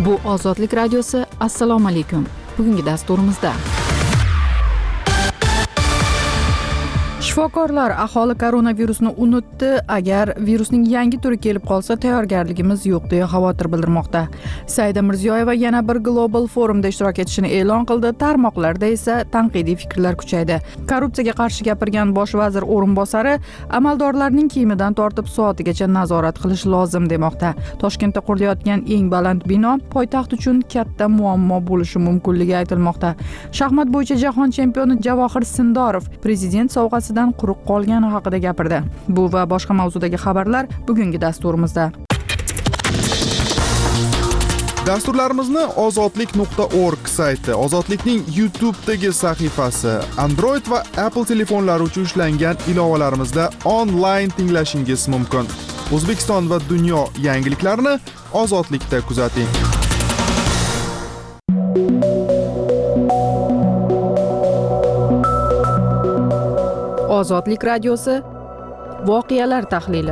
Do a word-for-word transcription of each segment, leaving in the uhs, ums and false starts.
Bu Ozodlik radiosi. Assalomu alaykum. Bugungi dasturimizda shifokorlar aholi koronavirusni unutdi, agar virusning yangi turi kelib qolsa tayyorgarligimiz yo'q deya xavotir bildirmoqda. Saida Mirziyoyeva yana bir global forumda ishtirok etishini e'lon qildi. Tarmoqlarda esa tanqidiy fikrlar kuchaydi. Korrupsiyaga qarshi gapirgan bosh vazir o'rinbosari amaldorlarning kiyimidan tortib soatigacha nazorat qilish lozim demoqda. Toshkentda qurilayotgan eng baland bino poytaxt uchun katta muammo bo'lishi mumkinligi aytilmoqda. Shaxmat bo'yicha jahon chempioni Javohir Sindorov prezident sovg'asidan quruq qolgani haqida gapirdi. Bu va boshqa mavzudagi xabarlar bugungi dasturimizda. Dasturlarimizni ozodlik nuqta org sayti, Ozodlikning YouTube'dagi sahifasi, Android va Apple telefonlari uchun ishlangan ilovalarimizda onlayn tinglashingiz mumkin. O'zbekiston va dunyo yangiliklarini Ozodlikda kuzating. Ozodlik radiosi. Voqealar tahlili.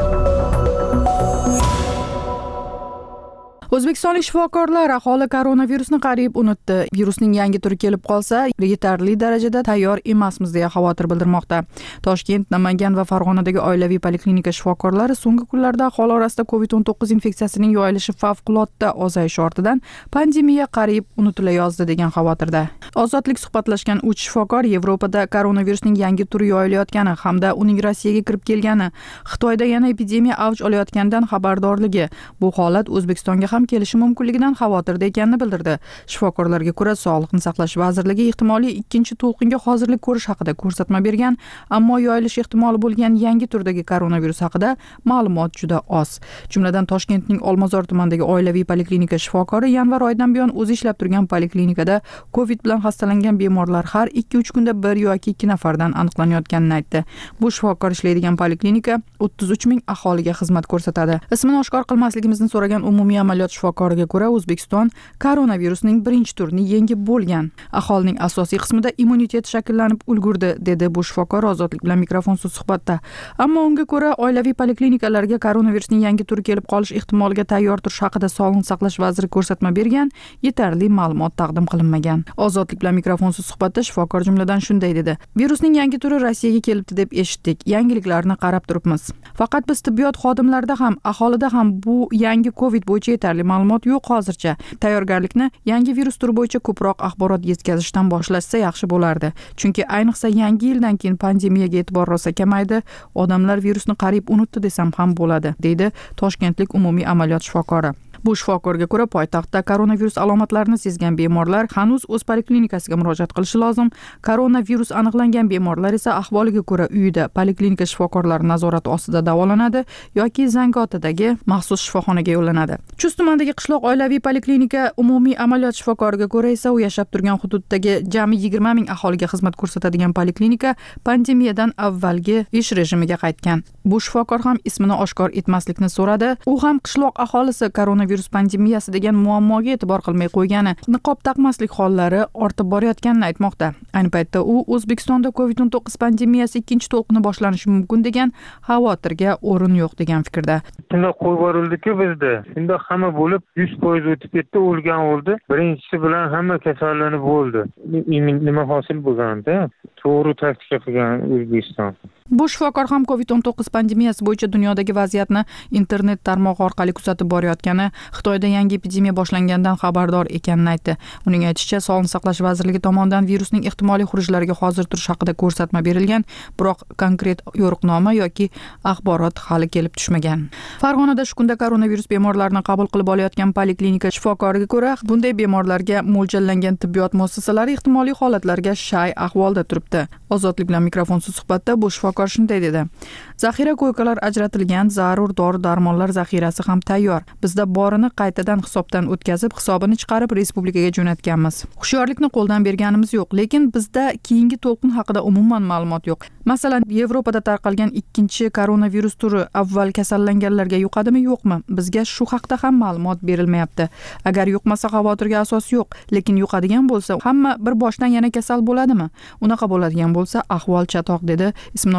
O'zbekistonlik shifokorlar aholi koronavirusni qariyb unutdi. Virusning yangi turi kelib qolsa, yetarli darajada tayyor emasmiz deya xavotir bildirmoqda. Toshkent, Namangan va Farg'onadagi oilaviy poliklinika shifokorlari so'nggi kunlarda aholi orasida covid o'n to'qqiz infeksiyasining yoyilishi favqulodda ozayishi ortidan pandemiya qariyb unutilayozdi degan xavotirda. Ozodlik suhbatlashgan uch shifokor Yevropada koronavirusning yangi turi yoyilayotgani hamda uning Rossiyaga kirib kelgani, Xitoyda yana epidemiya avj olayotganidan xabardorligi, bu holat O'zbekistonga ham kelishi mumkinligidan xavotirda ekanini bildirdi. Shifokorlarga ko'ra, Sog'liqni saqlash vazirligi ehtimoliy ikkinchi to'lqinga hozirlik ko'rish haqida ko'rsatma bergan, ammo yoyilish ehtimoli bo'lgan yangi turdagi koronavirus haqida ma'lumot juda oz. Jumladan Toshkentning Olmazor tumanidagi oilaviy poliklinika shifokori yanvar oyidan buyon o'zi ishlab turgan poliklinikada Covid bilan xastalangan bemorlar har ikki uch kunda bir yoki ikki nafardan aniqlanayotganini aytdi. Bu shifokor ishlaydigan poliklinika o'ttiz uch ming aholiga xizmat ko'rsatadi. Ismini oshkor qilmasligimizni so'ragan umumiy amaliyot shifokoriga ko'ra, O'zbekiston koronavirusning birinchi turini yengib bo'lgan. Aholining asosiy qismida immunitet shakllanib ulgurdi, dedi bu shifokor Ozodlik bilan mikrofonsiz suhbatda. Ammo unga ko'ra, oilaviy poliklinikalarga koronavirusning yangi turi kelib qolish ehtimoliga tayyor turish haqida Sog'liqni saqlash vaziri ko'rsatma bergan, yetarli ma'lumot taqdim qilinmagan. Ozodlik bilan mikrofonsiz suhbatda shifokor jumladan shunday dedi: "Virusning yangi turi Rossiyaga kelibdi deb eshitdik. Yangiliklarni qarab turibmiz. Faqat biz tibbiyot xodimlarida ham, aholida ham bu yangi Covid bo'yicha yetarli ma'lumot yo'q hozircha. Tayyorgarlikni yangi virus turi bo'yicha ko'proq axborot yetkazishdan boshlashsa yaxshi bo'lardi. Chunki ayniqsa yangi yildan keyin pandemiyaga e'tibor rosa kamaydi, odamlar virusni qariyb unutdi desam ham bo'ladi", deydi Toshkentlik umumiy amaliyot shifokori. Bu shifokorga ko'ra, poytaxtda koronavirus alomatlarini sezgan bemorlar hanuz o'z poliklinikasiga murojaat qilishi lozim. Koronavirus aniqlangan bemorlar esa ahvoliga ko'ra uyida poliklinika shifokorlari nazorati ostida davolanadi yoki Zangiotadagi maxsus shifoxonaga yo'llanadi. Chust tumanidagi qishloq oilaviy poliklinika umumiy amaliyot shifokoriga ko'ra esa u yashab turgan hududdagi jami yigirma ming aholiga xizmat ko'rsatadigan poliklinika pandemiyadan avvalgi ish rejimiga qaytgan. Bu shifokor ham ismini oshkor etmaslikni so'radi. U ham qishloq aholisi koronavirus pandemiyasi degan muammoga e'tibor qilmay qo'ygani, niqob taqmaslik hollari ortib borayotganini aytmoqda. Ayni paytda u O'zbekistonda covid o'n to'qqiz pandemiyasi ikkinchi to'lqini boshlanishi mumkin degan xavotirga o'rin yo'q degan fikrda. Shunda qo'yib yuborildi-ku bizda. Shunda hamma bo'lib yuz foiz o'tib ketdi, o'lgan o'ldi. Birinchisi bilan hamma kasallanib bo'ldi. Nima hosil bo'lganda? To'g'ri taktika qilgan O'zbekiston. Bu shifokor ham covid o'n to'qqiz pandemiyasi bo'yicha dunyodagi vaziyatni internet tarmog'i orqali kuzatib borayotgani, Xitoyda yangi epidemiya boshlangandan xabardor ekanini aytdi. Uning aytishicha, Sog'liqni saqlash vazirligi tomonidan virusning ehtimoliy xurujlariga hozir turish haqida ko'rsatma berilgan, biroq konkret yo'riqnoma yoki axborot hali kelib tushmagan. Farg'onada shu kunda koronavirus bemorlarini qabul qilib olayotgan poliklinika shifokoriga ko'ra, bunday bemorlarga mo'ljallangan tibbiyot muassasalari ehtimoliy holatlarga shay ahvolda turibdi. Ozodlik bilan mikrofonsiz suhbatda bu shifokor shunday dedi: "Zaxira ko'ykalar ajratilgan, zarur dori-darmonlar zaxirasi ham tayyor. Bizda borini qaytadan hisobdan o'tkazib, hisobini chiqarib respublikaga jo'natganmiz. Hushyorlikni qo'ldan berganimiz yo'q, lekin bizda keyingi to'lqin haqida umuman ma'lumot yo'q. Masalan, Yevropada tarqalgan ikkinchi koronavirus turi avval kasallanganlarga yuqadimi, yo'qmi? Bizga shu haqda ham ma'lumot berilmayapti. Agar yuqmasa xavotirga asos yo'q, lekin yuqadigan bo'lsa, hamma bir boshdan yana kasal bo'ladimi? Unaqa bo'ladigan bo'lsa, ahvol chatoq", dedi ismini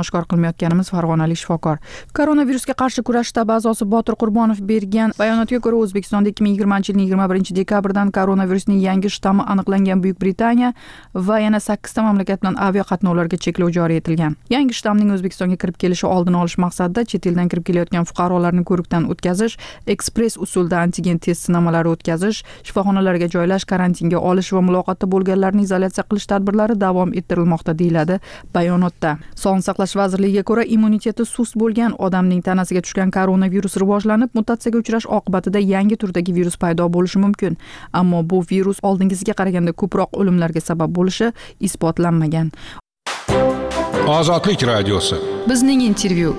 oshkor qilmayotganimiz farg'onalik shifokor. Koronavirusga qarshi kurash shtabi a'zosi Botir Qurbonov bergan bayonotga ko'ra, O'zbekistonda ikki ming yigirmanchi yilning yigirma birinchi dekabrdan koronavirusning yangi shtammi aniqlangan Buyuk Britaniya va yana sakkizta mamlakat bilan aviaqatnovlarga cheklov joriy etilgan. Yangi shtamning O'zbekistonga kirib kelishi oldini olish maqsadida chet eldan kirib kelayotgan fuqarolarni ko'rikdan o'tkazish, ekspress usulda antigen test sinamalari o'tkazish, shifoxonalarga joylash, karantinga olish va muloqotda bo'lganlarni izolyatsiya qilish tadbirlari davom ettirilmoqda deyiladi bayonotda. Sog'liqni saqlash vazirligiga ko'ra, immuniteti sust bo'lgan odamning tanasiga tushgan koronavirus rivojlanib, mutatsiyaga uchrash oqibatida yangi turdagi virus paydo bo'lishi mumkin. Ammo bu virus oldingisiga qaraganda ko'proq o'limlarga sabab bo'lishi isbotlanmagan. Ozodlik radiosi. Bizning intervyu.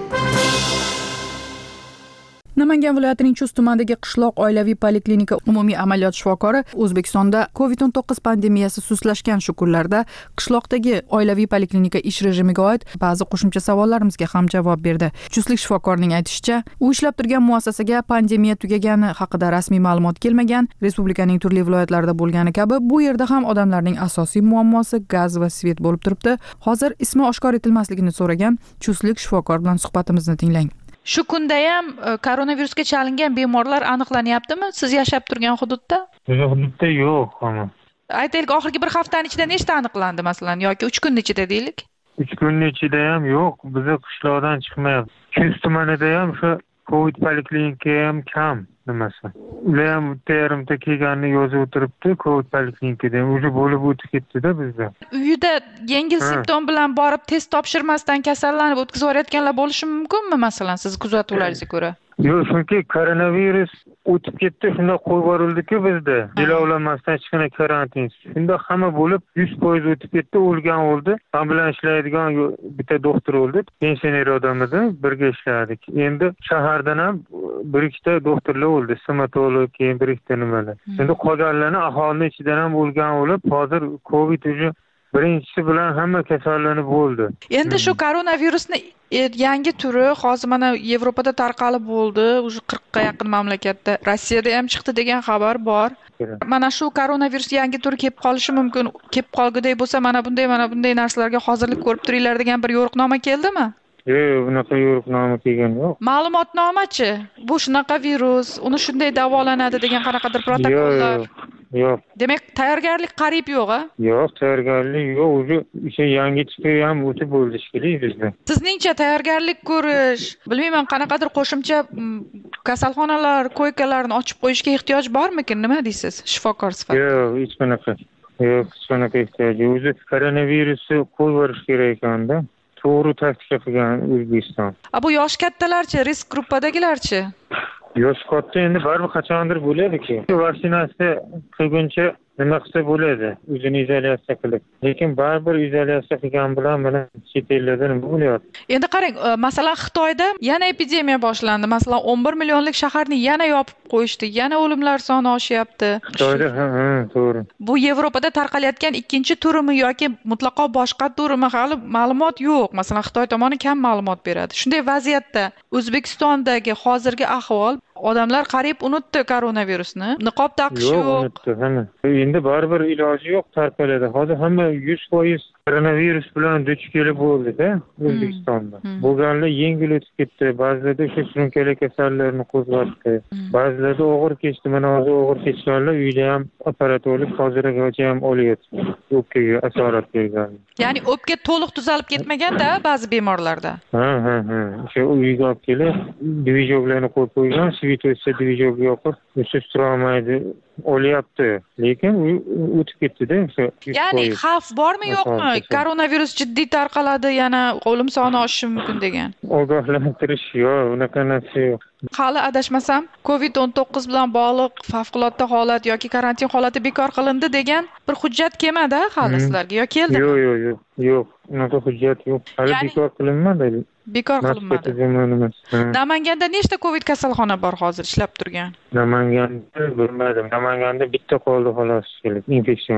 Namangan viloyatining Chust tumanidagi qishloq oilaviy poliklinika umumiy amaliyot shifokori O'zbekistonda covid o'n to'qqiz pandemiyasi sustlashgan shu kunlarda qishloqdagi oilaviy poliklinika ish rejimiga oid ba'zi qo'shimcha savollarimizga ham javob berdi. Chustlik shifokorning aytishicha, u ishlab turgan muassasaga pandemiya tugagani haqida rasmiy ma'lumot kelmagan. Respublikaning turli viloyatlarida bo'lgani kabi bu yerda ham odamlarning asosiy muammosi gaz va svet bo'lib turibdi. Hozir ismi oshkor etilmasligini so'ragan Chustlik shifokor bilan suhbatimizni tinglang. Shu kunda ham koronavirusga chalingan bemorlar aniqlanyaptimi siz yashab turgan hududda? Bizning hududda yo'q, hamma. Aytaylik, oxirgi bir haftaning ichida nechta aniqlandi masalan yoki uch kun ichida deylik? uch kun ichida ham yo'q, bizni qishloqdan chiqmayapti. Chust tumanida ham shu Covid poliklinika ham kam nimasi. Ular ham bitta yarimta kelganini yozib o'tiribdi, Covid poliklinikada. O'sha bo'lib o'tib ketdi-da bizda. Uyida yengil simptom bilan borib test topshirmasdan kasallanib o'tkazib yuborayotganlar bo'lishi mumkinmi masalan siz kuzatuvlaringizga ko'ra? Yo'q, chunki koronavirus o'tib ketdi, shunda qo'yib yuborildi-ku bizda. Jilovlamasdan chiqqan karantin. Shunda hamma bo'lib yuz foiz o'tib ketdi, o'lgan o'ldi. Men bilan ishlaydigan bitta doktor o'ldi. Pensioner odam edi, birga ishladik. Endi shahardan ham bir ikkita doktorlar o'ldi, stomatolog, keyin bir ikkita nimalar. Endi qolganlarni aholining ichidan ham o'lgan o'lib, hozir Covid уже birinchisi bilan hamma kasallanib bo'ldi. Endi shu koronavirusni yangi turi hozir mana Yevropada tarqalib bo'ldi, уже qirqqa yaqin mamlakatda, Rossiyada ham chiqdi degan xabar bor. Mana shu koronavirus yangi turi kelib qolishi mumkin. Kelib qolguday bo'lsa, mana bunday mana bunday narsalarga hozirlik ko'rib turinglar degan bir yo'riqnoma keldimi? Yo'q, bunaqa yo'riqnoma kelgan yo'q. Ma'lumotnomachi? Bu shunaqa virus, uni shunday davolanadi degan qanaqadir protokollar. Yo'q. Demak, tayyorgarlik qariyb yo'q-a? Yo'q, tayyorgarlik yo'q. O'zi o'sha yangi tipi ham o'tib bo'ldi shekilli bizda. Sizningcha tayyorgarlik ko'rish, bilmayman, qanaqadir qo'shimcha kasalxonalar, koykalarni ochib qo'yishga ehtiyoj bormikin? Nima deysiz, shifokor sifatida? Yo'q, hech qanaqa. Yo'q, hech qanaqa ehtiyoj. O'zi koronavirusni qo'yib yuborish kerak ekanda. To'g'ri taktika qilgan O'zbekiston. A bu yosh kattalarchi, risk gruppadagilarchi? Yosh katta endi baribir qachondir bo'ladi-ku. Vaksinatsiya qilguncha nima qilsa bo'ladi, o'zini izolyatsiya qilib. Lekin baribir izolyatsiya qilgan bilan mana chet ellarda nima bo'lyapti? Endi qarang, masalan Xitoyda yana epidemiya boshlandi. Masalan o'n bir millionlik shaharni yana yopib qo'yishdi. Yana o'limlar soni oshyapti. Xitoyda ha, ha, to'g'ri. Bu Yevropada tarqalayotgan ikkinchi turimi yoki mutlaqo boshqa turimi hali ma'lumot yo'q. Masalan Xitoy tomoni kam ma'lumot beradi. Shunday vaziyatda O'zbekistondagi hozirgi ahvol, odamlar qariyb unutdi koronavirusni. Niqob taqish yo'q. Yo'q, unutdi hamma. Endi baribir iloji yo'q tarqaladi. Hozir hamma yuz foiz koronavirus bilan duch kelib bo'ldi-da O'zbekistonda. Bo'lganlar yengil o'tib ketdi, ba'zilarda shu surunkali kasallarni qo'zg'atdi. Ba'zilarda og'ir kechdi. Mana hozir og'ir kechganlar uyda ham operatorlik hozirgacha ham olyapti. O'pkaga asorat bergan. Ya'ni o'pka to'liq tuzalib ketmagan-da ba'zi bemorlarda. Ha, ha, ha. O'sha uyga olib kelib, divizorlarni qo'yib qo'ygan, svito'sda divizorga yoqib, o'sib tura olmaydi, olyapti. Lekin u o'tib ketdi-da. Ya'ni xavf bormi yo'qmi? Koronavirus jiddiy tarqaladi, yana o'lim soni oshishi mumkin degan. Ogohlantirish yo'q, unaqa narsa yo'q. Hali adashmasam, covid o'n to'qqiz bilan bog'liq favqulodda holat yoki karantin holati bekor qilindi degan bir hujjat kelmadi hali sizlarga yo keldi? Yo'q, yo'q, yo'q. Yo'q, unaqa hujjat yo'q. Hali bekor qilinmadi. Bekor qilinmadi. Namanganda nechta covid kasalxona bor hozir ishlab turgan? Namanganda bilmadim. Namanganda bitta qoldi xolos, infeksion.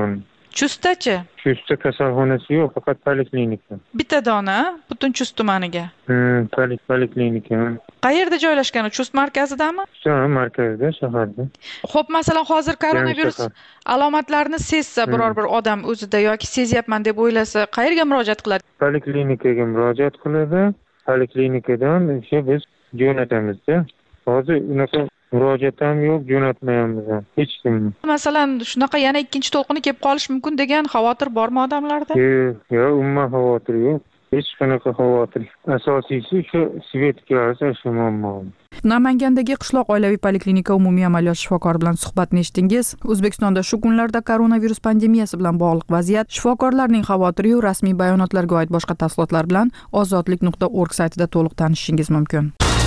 Chustdachi? Chustda kasalxonasi yo'q, faqat poliklinika. Bitta dona butun Chust tumaniga. Hmm, poliklinika. Qayerda joylashgan? Chust markazidami? Ha, markazda, shaharda. Xo'p, masalan, hozir koronavirus alomatlarini sezsa biror bir odam o'zida yoki sezyapman deb o'ylasa, qayerga murojaat qiladi? Poliklinikaga murojaat qiladi. Poliklinikadan o'sha biz jo'natamizda. Hozir unaqa murojaat ham yo'q, jo'natmayapmiz ham hech kimni. Masalan, shunaqa yana ikkinchi to'lqini kelib qolish mumkin degan xavotir bormi odamlarda? Yo'q, yo'q, umuman xavotir yo'q. Hech qanaqa xavotir. Asosiysi shu svetga olsa shu muammo. Namangandagi qishloq oilaviy poliklinika umumiy amaliyot shifokori bilan suhbatni eshitdingiz. O'zbekistonda shu kunlarda koronavirus pandemiyasi bilan bog'liq vaziyat, shifokorlarning xavotiri-yu rasmiy bayonotlarga oid boshqa tafsilotlar bilan ozodlik nuqta org saytida to'liq tanishishingiz mumkin.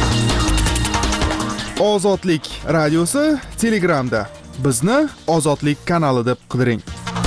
Ozodlik radiosi Telegramda. Bizni Ozodlik kanali deb qidiring.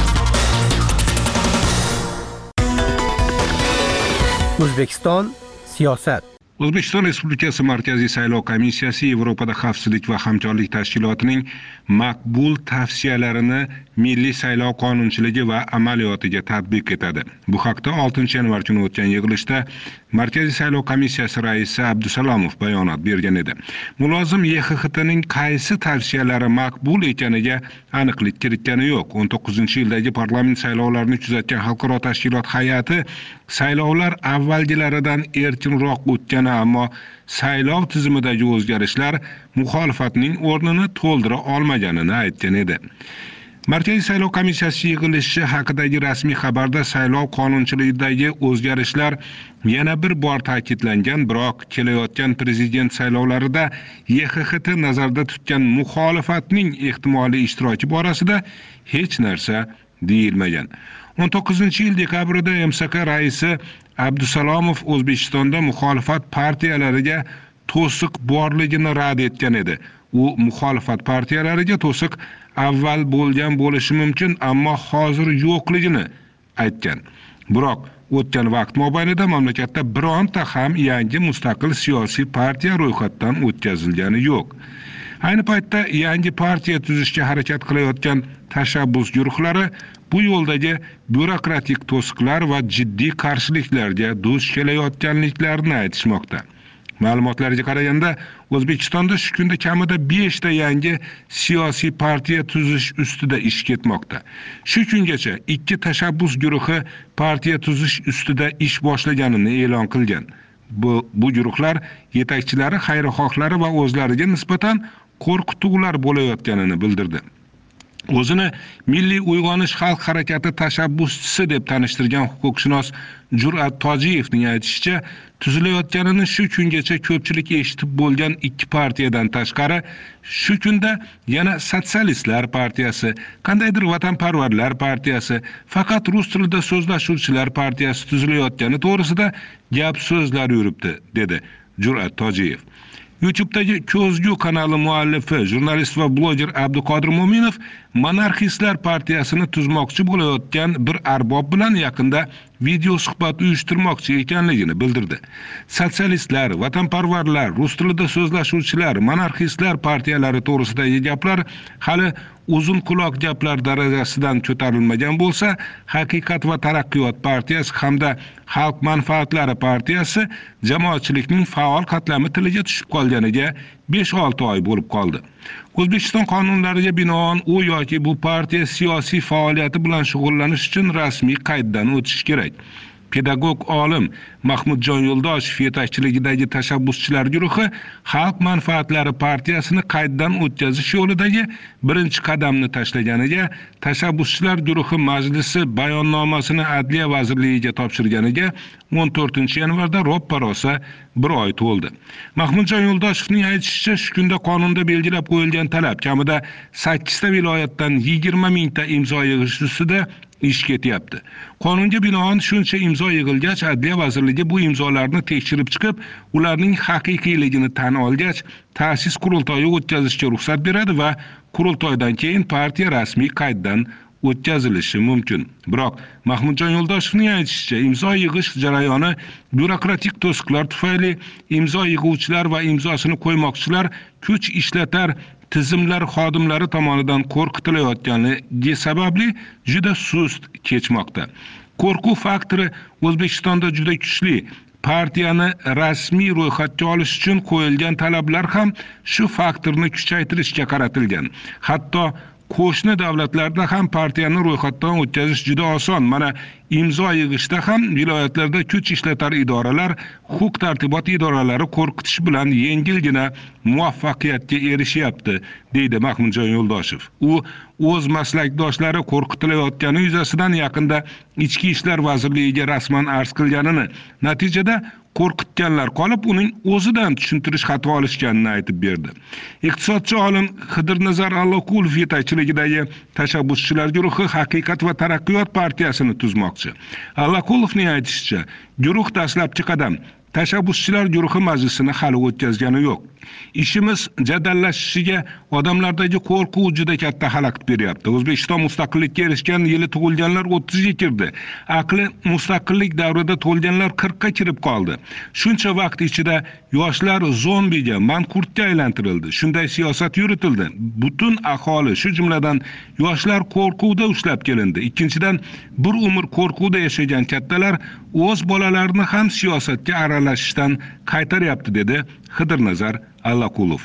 O'zbekiston siyosat. O'zbekiston Respublikasi Markaziy saylov komissiyasi Yevropada xavfsizlik va hamkorlik tashkilotining maqbul tavsiyalarini milliy saylov qonunchiligi va amaliyotiga tatbiq etadi. Bu haqda oltinchi yanvar kuni o'tgan yig'ilishda Markaziy saylov komissiyasi raisi Abdusalomov bayonot bergan edi. Mulozim Y X X T'ning qaysi tavsiyalari maqbul ekaniga aniqlik kiritgani yo'q. o'n to'qqizinchi yildagi parlament saylovlarini kuzatgan xalqaro tashkilot hay'ati saylovlar avvalgilaridan erkinroq o'tgani, ammo saylov tizimidagi o'zgarishlar muxolifatning o'rnini to'ldira olmaganini aytgan edi. Markaziy saylov komissiyasi yig'ilishi haqidagi rasmiy xabarda saylov qonunchiligidagi o'zgarishlar yana bir bor ta'kidlangan, biroq kelayotgan prezident saylovlarida Y X X T nazarda tutgan muxolifatning ehtimoliy ishtiroki borasida hech narsa deyilmagan. o'n to'qqizinchi yil dekabrida M S K raisi Abdusalomov O'zbekistonda muxolifat partiyalariga to'siq borligini rad etgan edi. U muxolifat partiyalariga to'siq avval bo'lgan bo'lishi mumkin, ammo hozir yo'qligini aytgan. Biroq o'tgan vaqt mobaynida mamlakatda bironta ham yangi mustaqil siyosiy partiya ro'yxatdan o'tkazilgani yo'q. Ayni paytda yangi partiya tuzishga harakat qilayotgan tashabbus guruhlari bu yo'ldagi byurokratik to'siqlar va jiddiy qarshiliklarga duch kelayotganliklarini aytishmoqda. Ma'lumotlarga qaraganda, O'zbekistonda shu kunda kamida besh ta yangi siyosiy partiya tuzish ustida ish ketmoqda. Shu kungacha ikki tashabbus guruhi partiya tuzish ustida ish boshlaganini e'lon qilgan. Bu bu guruhlar yetakchilari, xayrixohlari va o'zlariga nisbatan qo'rqituvlar bo'layotganini bildirdi. O'zini Milliy uyg'onish xalq harakati tashabbuschisi deb tanishtirgan huquqshunos Jur'at Tojiyevning aytishicha, tuzilayotganini shu kungacha ko'pchilik eshitib bo'lgan ikki partiyadan tashqari, shu kunda yana Sotsialistlar partiyasi, qandaydir vatanparvarlar partiyasi, faqat rus tilida so'zlashuvchilar partiyasi tuzilayotgani to'g'risida gap so'zlar yuribdi, dedi Jur'at Tojiyev. YouTube'dagi Ko'zgu kanali muallifi, jurnalist va bloger Abduqodir Mo'minov monarxistlar partiyasini tuzmoqchi bo'layotgan bir arbob bilan yaqinda video suhbat uyushtirmoqchi ekanligini bildirdi. Sotsialistlar, vatanparvarlar, rus tilida so'zlashuvchilar, monarxistlar partiyalari to'g'risidagi gaplar hali uzun quloq gaplar darajasidan ko'tarilmagan bo'lsa, Haqiqat va taraqqiyot partiyasi hamda Xalq manfaatlari partiyasi jamoatchilikning faol qatlami tiliga tushib qolganiga besh olti oy bo'lib qoldi. O'zbekiston qonunlariga binoan u yoki bu partiya siyosiy faoliyati bilan shug'ullanish uchun rasmiy qayddan o'tishi kerak. Pedagog olim Mahmudjon Yo'ldoshev yetakchiligidagi tashabbuschilar guruhi Xalq manfaatlari partiyasini qayddan o'tkazish yo'lidagi birinchi qadamni tashlaganiga, tashabbuschilar guruhi majlisi bayonnomasini Adliya vazirligiga topshirganiga o'n to'rtinchi yanvarda roppa-rosa bir oy to'ldi. Mahmudjon Yo'ldoshevning aytishicha, shu kunda qonunda belgilab qo'yilgan talab kamida sakkiz ta viloyatdan yigirma mingta imzo yig'ish ustida ish ketyapti. Qonunga binoan shuncha imzo yig'ilgach, Adliya vazirligi bu imzolarni tekshirib chiqib, ularning haqiqiyligini tan olgach, ta'sis qurultoyi o'tkazishga ruxsat beradi va qurultoydan keyin partiya rasmiy qayddan o'tkazilishi mumkin. Biroq Mahmudjon Yo'ldoshevning aytishicha, imzo yig'ish jarayoni byurokratik to'siqlar tufayli imzo yig'uvchilar va imzosini qo'ymoqchilar kuch ishlatar, tizimlar xodimlari tomonidan qo'rqitilayotganligi sababli juda sust kechmoqda. Qo'rquv faktori O'zbekistonda juda kuchli. Partiyani rasmiy ro'yxatga olish uchun qo'yilgan talablar ham shu faktorni kuchaytirishga qaratilgan. Hatto qo'shni davlatlarda ham partiyani ro'yxatdan o'tkazish juda oson. Mana imzo yig'ishda ham viloyatlarda kuch ishlatar idoralar, huquq tartibot idoralari qo'rqitish bilan yengilgina muvaffaqiyatga erishyapti, deydi Mahmudjon Yo'ldoshev. U o'z maslakdoshlari qo'rqitilayotgani yuzasidan yaqinda Ichki ishlar vazirligiga rasman arz qilganini, natijada qo'rqitganlar qolib, uning o'zidan tushuntirish xati olishganini aytib berdi. Iqtisodchi olim Xidirnazar Allaqulov yetakchiligidagi tashabbuschilar guruhi Haqiqat va taraqqiyot partiyasini tuzmoqchi. Allaqulovning aytishicha, guruh dastlabki qadam tashabbuschilar guruhi majlisini hali o'tkazgani yo'q. Ishimiz jadallashishiga odamlardagi qo'rquv juda katta xalaqit beryapti. O'zbekiston mustaqillikka erishgan yili tug'ilganlar o'ttizga kirdi. Aqli mustaqillik davrida to'lganlar qirqqa kirib qoldi. Shuncha vaqt ichida yoshlar zombiga, manqurtga aylantirildi. Shunday siyosat yuritildi. Butun aholi, shu jumladan yoshlar qo'rquvda ushlab kelindi. Ikkinchidan, bir umr qo'rquvda yashagan kattalar o'z bolalarini ham siyosatga aralashishdan qaytaryapti, dedi Xidirnazar Allaqulov.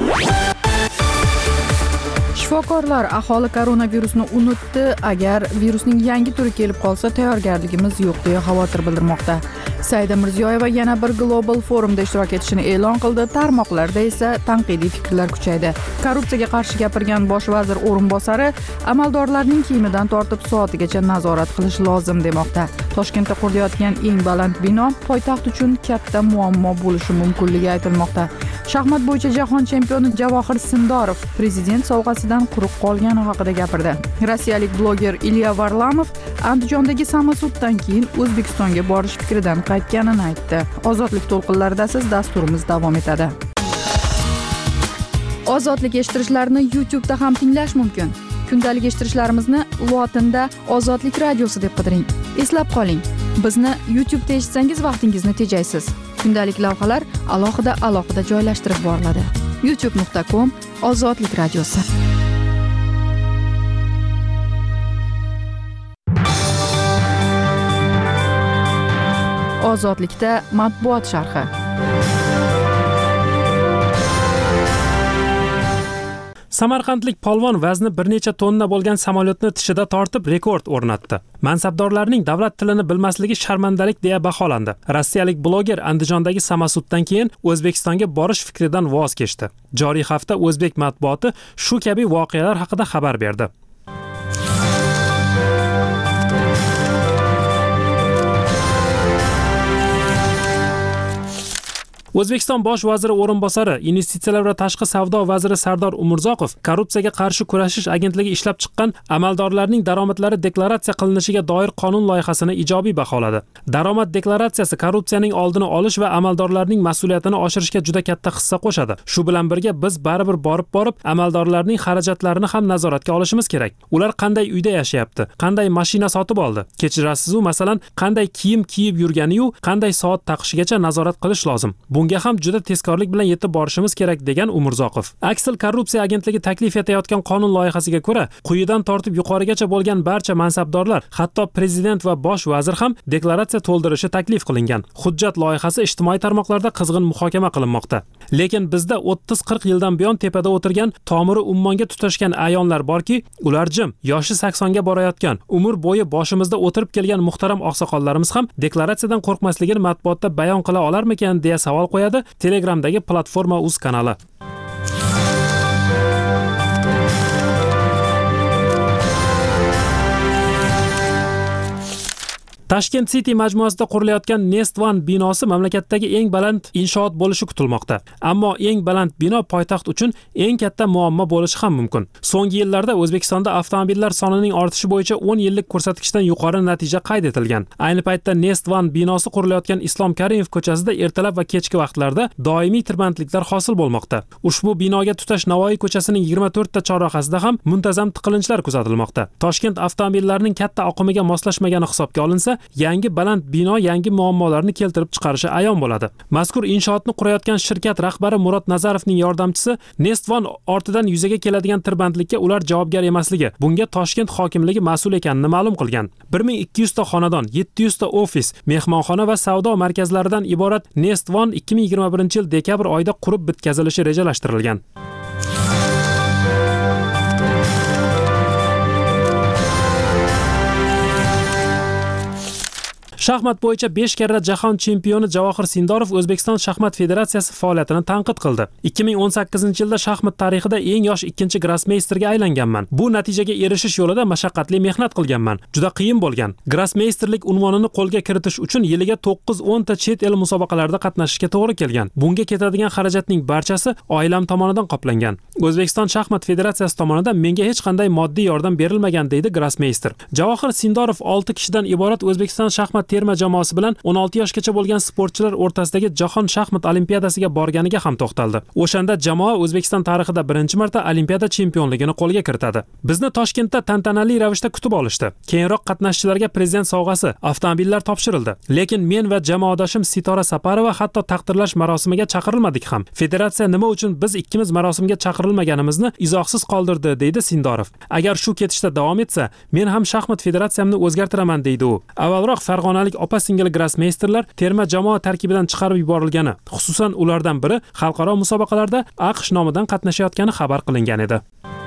Shifokorlar aholi koronavirusni unutdi, agar virusning yangi turi kelib qolsa tayyorgarligimiz yo'q deya xavotir bildirmoqda. Saida Mirziyoyeva yana bir global forumda ishtirok etishini e'lon qildi. Tarmoqlarda esa tanqidiy fikrlar kuchaydi. Korrupsiyaga qarshi gapirgan bosh vazir o'rinbosari amaldorlarning kiyimidan tortib soatigacha nazorat qilish lozim demoqda. Toshkentda qurilayotgan eng baland bino poytaxt uchun katta muammo bo'lishi mumkinligi aytilmoqda. Shaxmat bo'yicha jahon chempioni Javohir Sindorov prezident sovg'asidan quruq qolgani haqida gapirdi. Rossiyalik bloger Ilya Varlamov Andijondagi samosuddan keyin O'zbekistonga borish fikridan qaytganini aytdi. Ozodlik to'lqinlarida siz dasturimiz davom etadi. Ozodlik eshittirishlarni YouTube'da ham tinglash mumkin. Kundalik eshittirishlarimizni lotinda Ozodlik radiosi deb qidiring. Eslab qoling, bizni YouTube'da eshitsangiz vaqtingizni tejaysiz. Kundalik lavhalar alohida alohida joylashtirib boriladi. youtube nuqta com Ozodlik radiosi. Ozodlikda matbuot sharhi. Samarqandlik polvon vazni bir necha tonna bo'lgan samolyotni tishida tortib rekord o'rnatdi. Mansabdorlarning davlat tilini bilmasligi sharmandalik deya baholandi. Rossiyalik bloger Andijondagi samosuddan keyin O'zbekistonga borish fikridan voz kechdi. Joriy hafta o'zbek matbuoti shu kabi voqealar haqida xabar berdi. O'zbekiston bosh vaziri o'rinbosari, investitsiyalar va tashqi savdo vaziri Sardor Umurzoqov korrupsiyaga qarshi kurashish agentligi ishlab chiqqan amaldorlarning daromadlari deklaratsiya qilinishiga doir qonun loyihasini ijobiy baholadi. Daromad deklaratsiyasi korrupsiyaning oldini olish va amaldorlarning mas'uliyatini oshirishga juda katta hissa qo'shadi. Shu bilan birga biz baribir borib-borib amaldorlarning xarajatlarini ham nazoratga olishimiz kerak. Ular qanday uyda yashayapti, qanday mashina sotib oldi, kechirasiz-u, masalan, qanday kiyim kiyib yurgani-yu, qanday soat taqishigacha nazorat qilish lozim. Bunga ham juda tezkorlik bilan yetib borishimiz kerak, degan Umurzoqov. Aksel korrupsiya agentligi taklif etayotgan qonun loyihasiga ko'ra, quyidan tortib yuqorigacha bo'lgan barcha mansabdorlar, hatto prezident va bosh vazir ham deklaratsiya to'ldirishi taklif qilingan. Hujjat loyihasi ijtimoiy tarmoqlarda qizg'in muhokama qilinmoqda. Lekin bizda o'ttiz qirq yildan buyon tepada o'tirgan, tomiri ummonga tutashgan ayonlar borki, ular jim, yoshi saksonga borayotgan, umr bo'yi boshimizda o'tirib kelgan muhtaram oqsoqollarimiz ham deklaratsiyadan qo'rqmasligini matbuotda bayon qila olarmikan deya savol qo'yadi Telegramdagi platforma uz kanali. Tashkent City majmuasida qurilayotgan Nest One binosi mamlakatdagi eng baland inshoot bo'lishi kutilmoqda. Ammo eng baland bino poytaxt uchun eng katta muammo bo'lishi ham mumkin. So'nggi yillarda O'zbekistonda avtomobillar sonining ortishi bo'yicha o'n yillik ko'rsatkichdan yuqori natija qayd etilgan. Ayni paytda Nest One binosi qurilayotgan Islom Karimov ko'chasida ertalab va kechki vaqtlarda doimiy tirbandliklar hosil bo'lmoqda. Ushbu binoga tutash Navoiy ko'chasining yigirma to'rtta chorrahasida ham muntazam tiqilinchlar kuzatilmoqda. Toshkent avtomobillarining katta oqimiga moslashmagani hisobga olinsa, yangi baland bino yangi muammolarni keltirib chiqarishi ayon bo'ladi. Mazkur inshootni qurayotgan shirkat rahbari Murod Nazarovning yordamchisi Nestvon ortidan yuzaga keladigan tirbandlikka ular javobgar emasligi, bunga Toshkent hokimligi mas'ul ekanini ma'lum qilgan. bir ming ikki yuz ta xonadon, yetti yuz ta ofis, mehmonxona va savdo markazlaridan iborat Nestvon ikki ming yigirma birinchi yil dekabr oyida qurib bitkazilishi rejalashtirilgan. Shaxmat bo'yicha besh karra jahon chempioni Javohir Sindorov O'zbekiston shaxmat federatsiyasi faoliyatini tanqid qildi. ikki ming o'n sakkizinchi yilda shaxmat tarixida eng yosh ikkinchi grossmeysterga aylanganman. Bu natijaga erishish yo'lida mashaqqatli mehnat qilganman. Juda qiyin bo'lgan. Grossmeysterlik unvonini qo'lga kiritish uchun yiliga to'qqiz o'n ta chet el musobaqalarida qatnashishga to'g'ri kelgan. Bunga ketadigan xarajatning barchasi oilam tomonidan qoplangan. O'zbekiston shaxmat federatsiyasi tomonidan menga hech qanday moddiy yordam berilmagan, deydi grossmeyster. Javohir Sindorov olti kishidan iborat O'zbekiston shaxmat terma jamoasi bilan o'n olti yoshgacha bo'lgan sportchilar o'rtasidagi jahon shaxmat olimpiadasiga borganiga ham to'xtaldi. O'shanda jamoa O'zbekiston tarixida birinchi marta olimpiada chempionligini qo'lga kiritadi. Bizni Toshkentda tantanali ravishda kutib olishdi. Keyinroq qatnashchilarga prezident sovg'asi, avtomobillar topshirildi. Lekin men va jamoadoshim Sitora Saparova hatto taqdirlash marosimiga chaqirilmadik ham. Federatsiya nima uchun biz ikkimiz marosimga chaqirilmaganimizni izohsiz qoldirdi, deydi Sindorov. Agar shu ketishda davom etsa, men ham shaxmat federatsiyamni o'zgartiraman, deydi u. Avvalroq Farg'onalik opa-singil grossmeysterlar terma jamoa tarkibidan chiqarib yuborilgani, xususan ulardan biri xalqaro musobaqalarda AQSh nomidan qatnashayotgani xabar qilingan edi.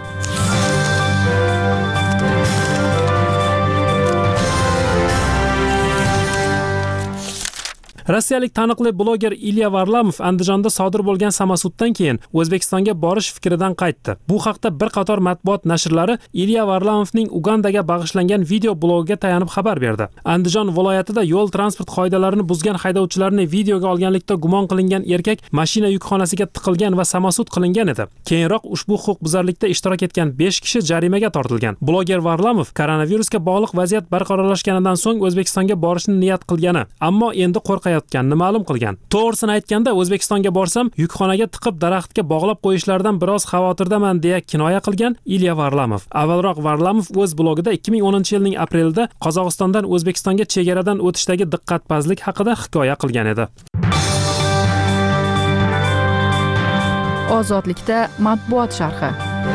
Rossiyalik taniqli bloger Ilya Varlamov Andijonda sodir bo'lgan samosuddan keyin O'zbekistonga borish fikridan qaytdi. Bu haqda bir qator matbuot nashrlari Ilya Varlamovning Ugandaga bag'ishlangan video blogiga tayanib xabar berdi. Andijon viloyatida yo'l transport qoidalarini buzgan haydovchilarni videoga olganlikda gumon qilingan erkak mashina yukxonasiga tiqilgan va samosud qilingan edi. Keyinroq ushbu huquqbuzarlikda ishtirok etgan besh kishi jarimaga tortilgan. Bloger Varlamov koronavirusga bog'liq vaziyat barqarorlashganidan so'ng O'zbekistonga borishni niyat qilgani, ammo endi qo'rqayotganini ma'lum qilgan. To'g'risini aytganda, O'zbekistonga borsam, yukxonaga tiqib daraxtga bog'lab qo'yishlaridan biroz xavotirdaman, deya kinoya qilgan Ilya Varlamov. Avvalroq Varlamov o'z blogida ikki ming o'ninchi yilning aprelida Qozog'istondan O'zbekistonga chegaradan o'tishdagi diqqatpazlik haqida hikoya qilgan edi. Ozodlikda matbuot sharhi.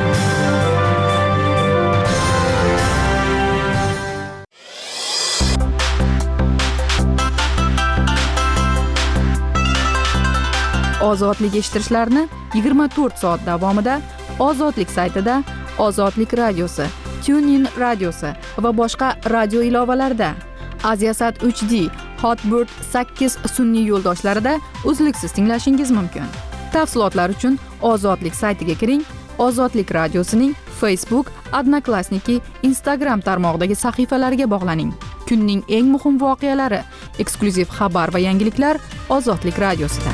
Ozodlik eshittirishlarni yigirma to'rt soat davomida Ozodlik saytida, Ozodlik radiosi, TuneIn radiosi va boshqa radio ilovalarida, Aziasat uch D, Hotbird sakkiz sun'iy yo'ldoshlarida uzluksiz tinglashingiz mumkin. Tafsilotlar uchun Ozodlik saytiga kiring. Ozodlik radiosining Facebook, Odnoklassniki, Instagram tarmog'idagi sahifalariga bog'laning. Kunning eng muhim voqealari, eksklyuziv xabar va yangiliklar Ozodlik radiosida.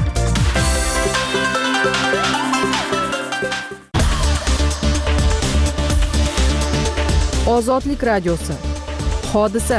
Ozodlik radiosi. Hodisa.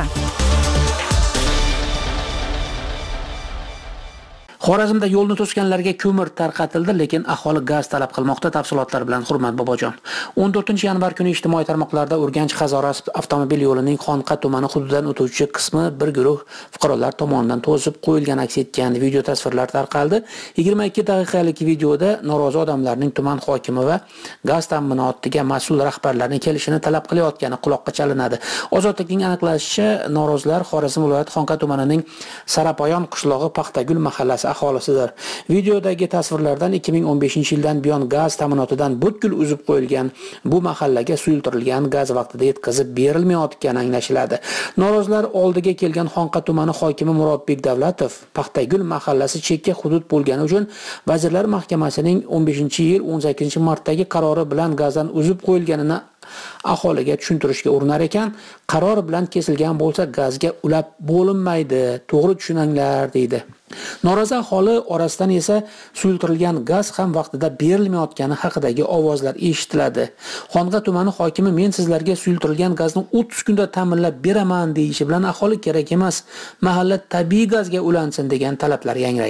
Xorazmda yo'lni to'sganlarga ko'mir tarqatildi, lekin aholi gaz talab qilmoqda. Tafsilotlar bilan Hurmat Bobojon. o'n to'rtinchi yanvar kuni ijtimoiy tarmoqlarda Urganch Qazoras avtomobil yo'lining Xonqa tumani hududidan o'tuvchi qismi bir guruh fuqarolar tomonidan to'sib qo'yilgan aks etgan video tasvirlar tarqaldi. yigirma ikki daqiqalik videoda norozi odamlarning tuman hokimi va gaz ta'minotiga mas'ul rahbarlarning kelishini talab qilayotgani quloqqa chalinadi. Ozodlikning aniqlashicha, norozilar Xorazm viloyati Xonqa tumanining Sarapoyon qishlog'i Paxtagul mahallasi aholisidir. Videodagi tasvirlardan ikki ming o'n beshinchi yildan buyon gaz ta'minotidan butkul uzib qo'yilgan bu mahallaga suyultirilgan gaz vaqtida yetkazib berilmayotgani anglashiladi. Norozilar oldiga kelgan Xonqa tumani hokimi Murodbek Davlatov Paxtagul mahallasi chekka hudud bo'lgani uchun Vazirlar Mahkamasining o'n beshinchi yil o'n sakkizinchi martdagi qarori bilan gazdan uzib qo'yilganini aholiga tushuntirishga urinar ekan, qaror bilan kesilgan bo'lsa gazga ulab bo'linmaydi, to'g'ri tushuninglar, deydi. Norozi aholi orasidan esa suyultirilgan gaz ham vaqtida berilmayotgani haqidagi ovozlar eshitiladi. Xonqa tumani hokimi men sizlarga suyultirilgan gazni o'ttiz kunda ta'minlab beraman deyishi bilan aholi kerak emas, mahalla tabiiy gazga ulansin degan talablar yangraydi.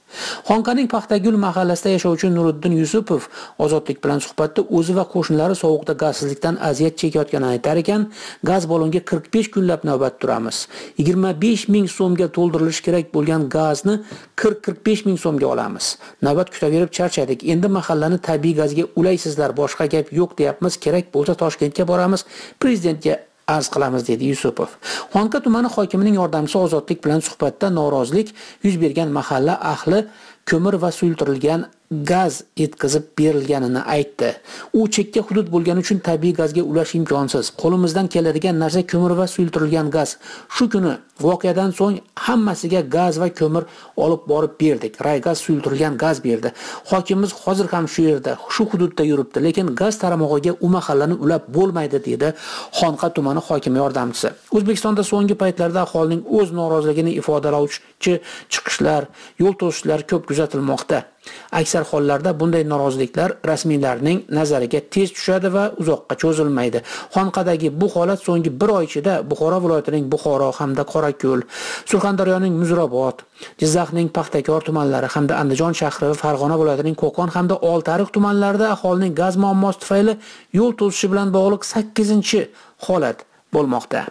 Xonqaning Paxtagul mahallasida yashovchi Nuriddin Yusupov Ozodlik bilan suhbatda o'zi va qo'shnilari sovuqda gazsizlikdan aziyat chekayotganini aytar ekan, gaz ballonga qirq besh kunlab navbat turamiz. yigirma besh ming so'mga to'ldirilishi kerak bo'lgan gazni qirq qirq besh ming so'mga olamiz. Navbat kutaverib charchadik. Endi mahallani tabiiy gazga ulaysizlar, boshqa gap yo'q deyapmiz. Kerak bo'lsa Toshkentga boramiz, prezidentga arz qilamiz dedi Yusupov. Xonqa tumani hokimining yordamchisi Ozodlik bilan suhbatda norozilik yuz bergan mahalla ahli ko'mir va suyultirilgan gaz yetkazib berilganini aytdi. U chekka hudud bo'lgani uchun tabiiy gazga ulash imkonsiz. Qo'limizdan keladigan narsa ko'mir va suyultirilgan gaz. Shu kuni voqeadan so'ng hammasiga gaz va ko'mir olib borib berdik. Raygaz suyultirilgan gaz berdi. Hokimimiz hozir ham shu yerda, shu hududda yuribdi, lekin gaz taramog'iga u mahallani ulab bo'lmaydi dedi Xonqa tumani hokimi yordamchisi. O'zbekistonda so'nggi paytlarda aholining o'z noroziligini ifodalovchi chiqishlar, yo'l to'sishlar ko'p kuzatilmoqda. Aksar hollarda bunday noroziliklar rasmiylarning nazariga tez tushadi va uzoqqa cho'zilmaydi. Xonqadagi bu holat so'nggi bir oy ichida Buxoro viloyatining Buxoro hamda Qorako'l, Surxondaryoning Muzrabot, Jizzaxning Paxtakor tumanlari hamda Andijon shahri va Farg'ona viloyatining Qo'qon hamda Oltiariq tumanlarida aholining gaz muammosi tufayli yo'l to'sishi bilan bog'liq sakkizinchi holat bo'lmoqda.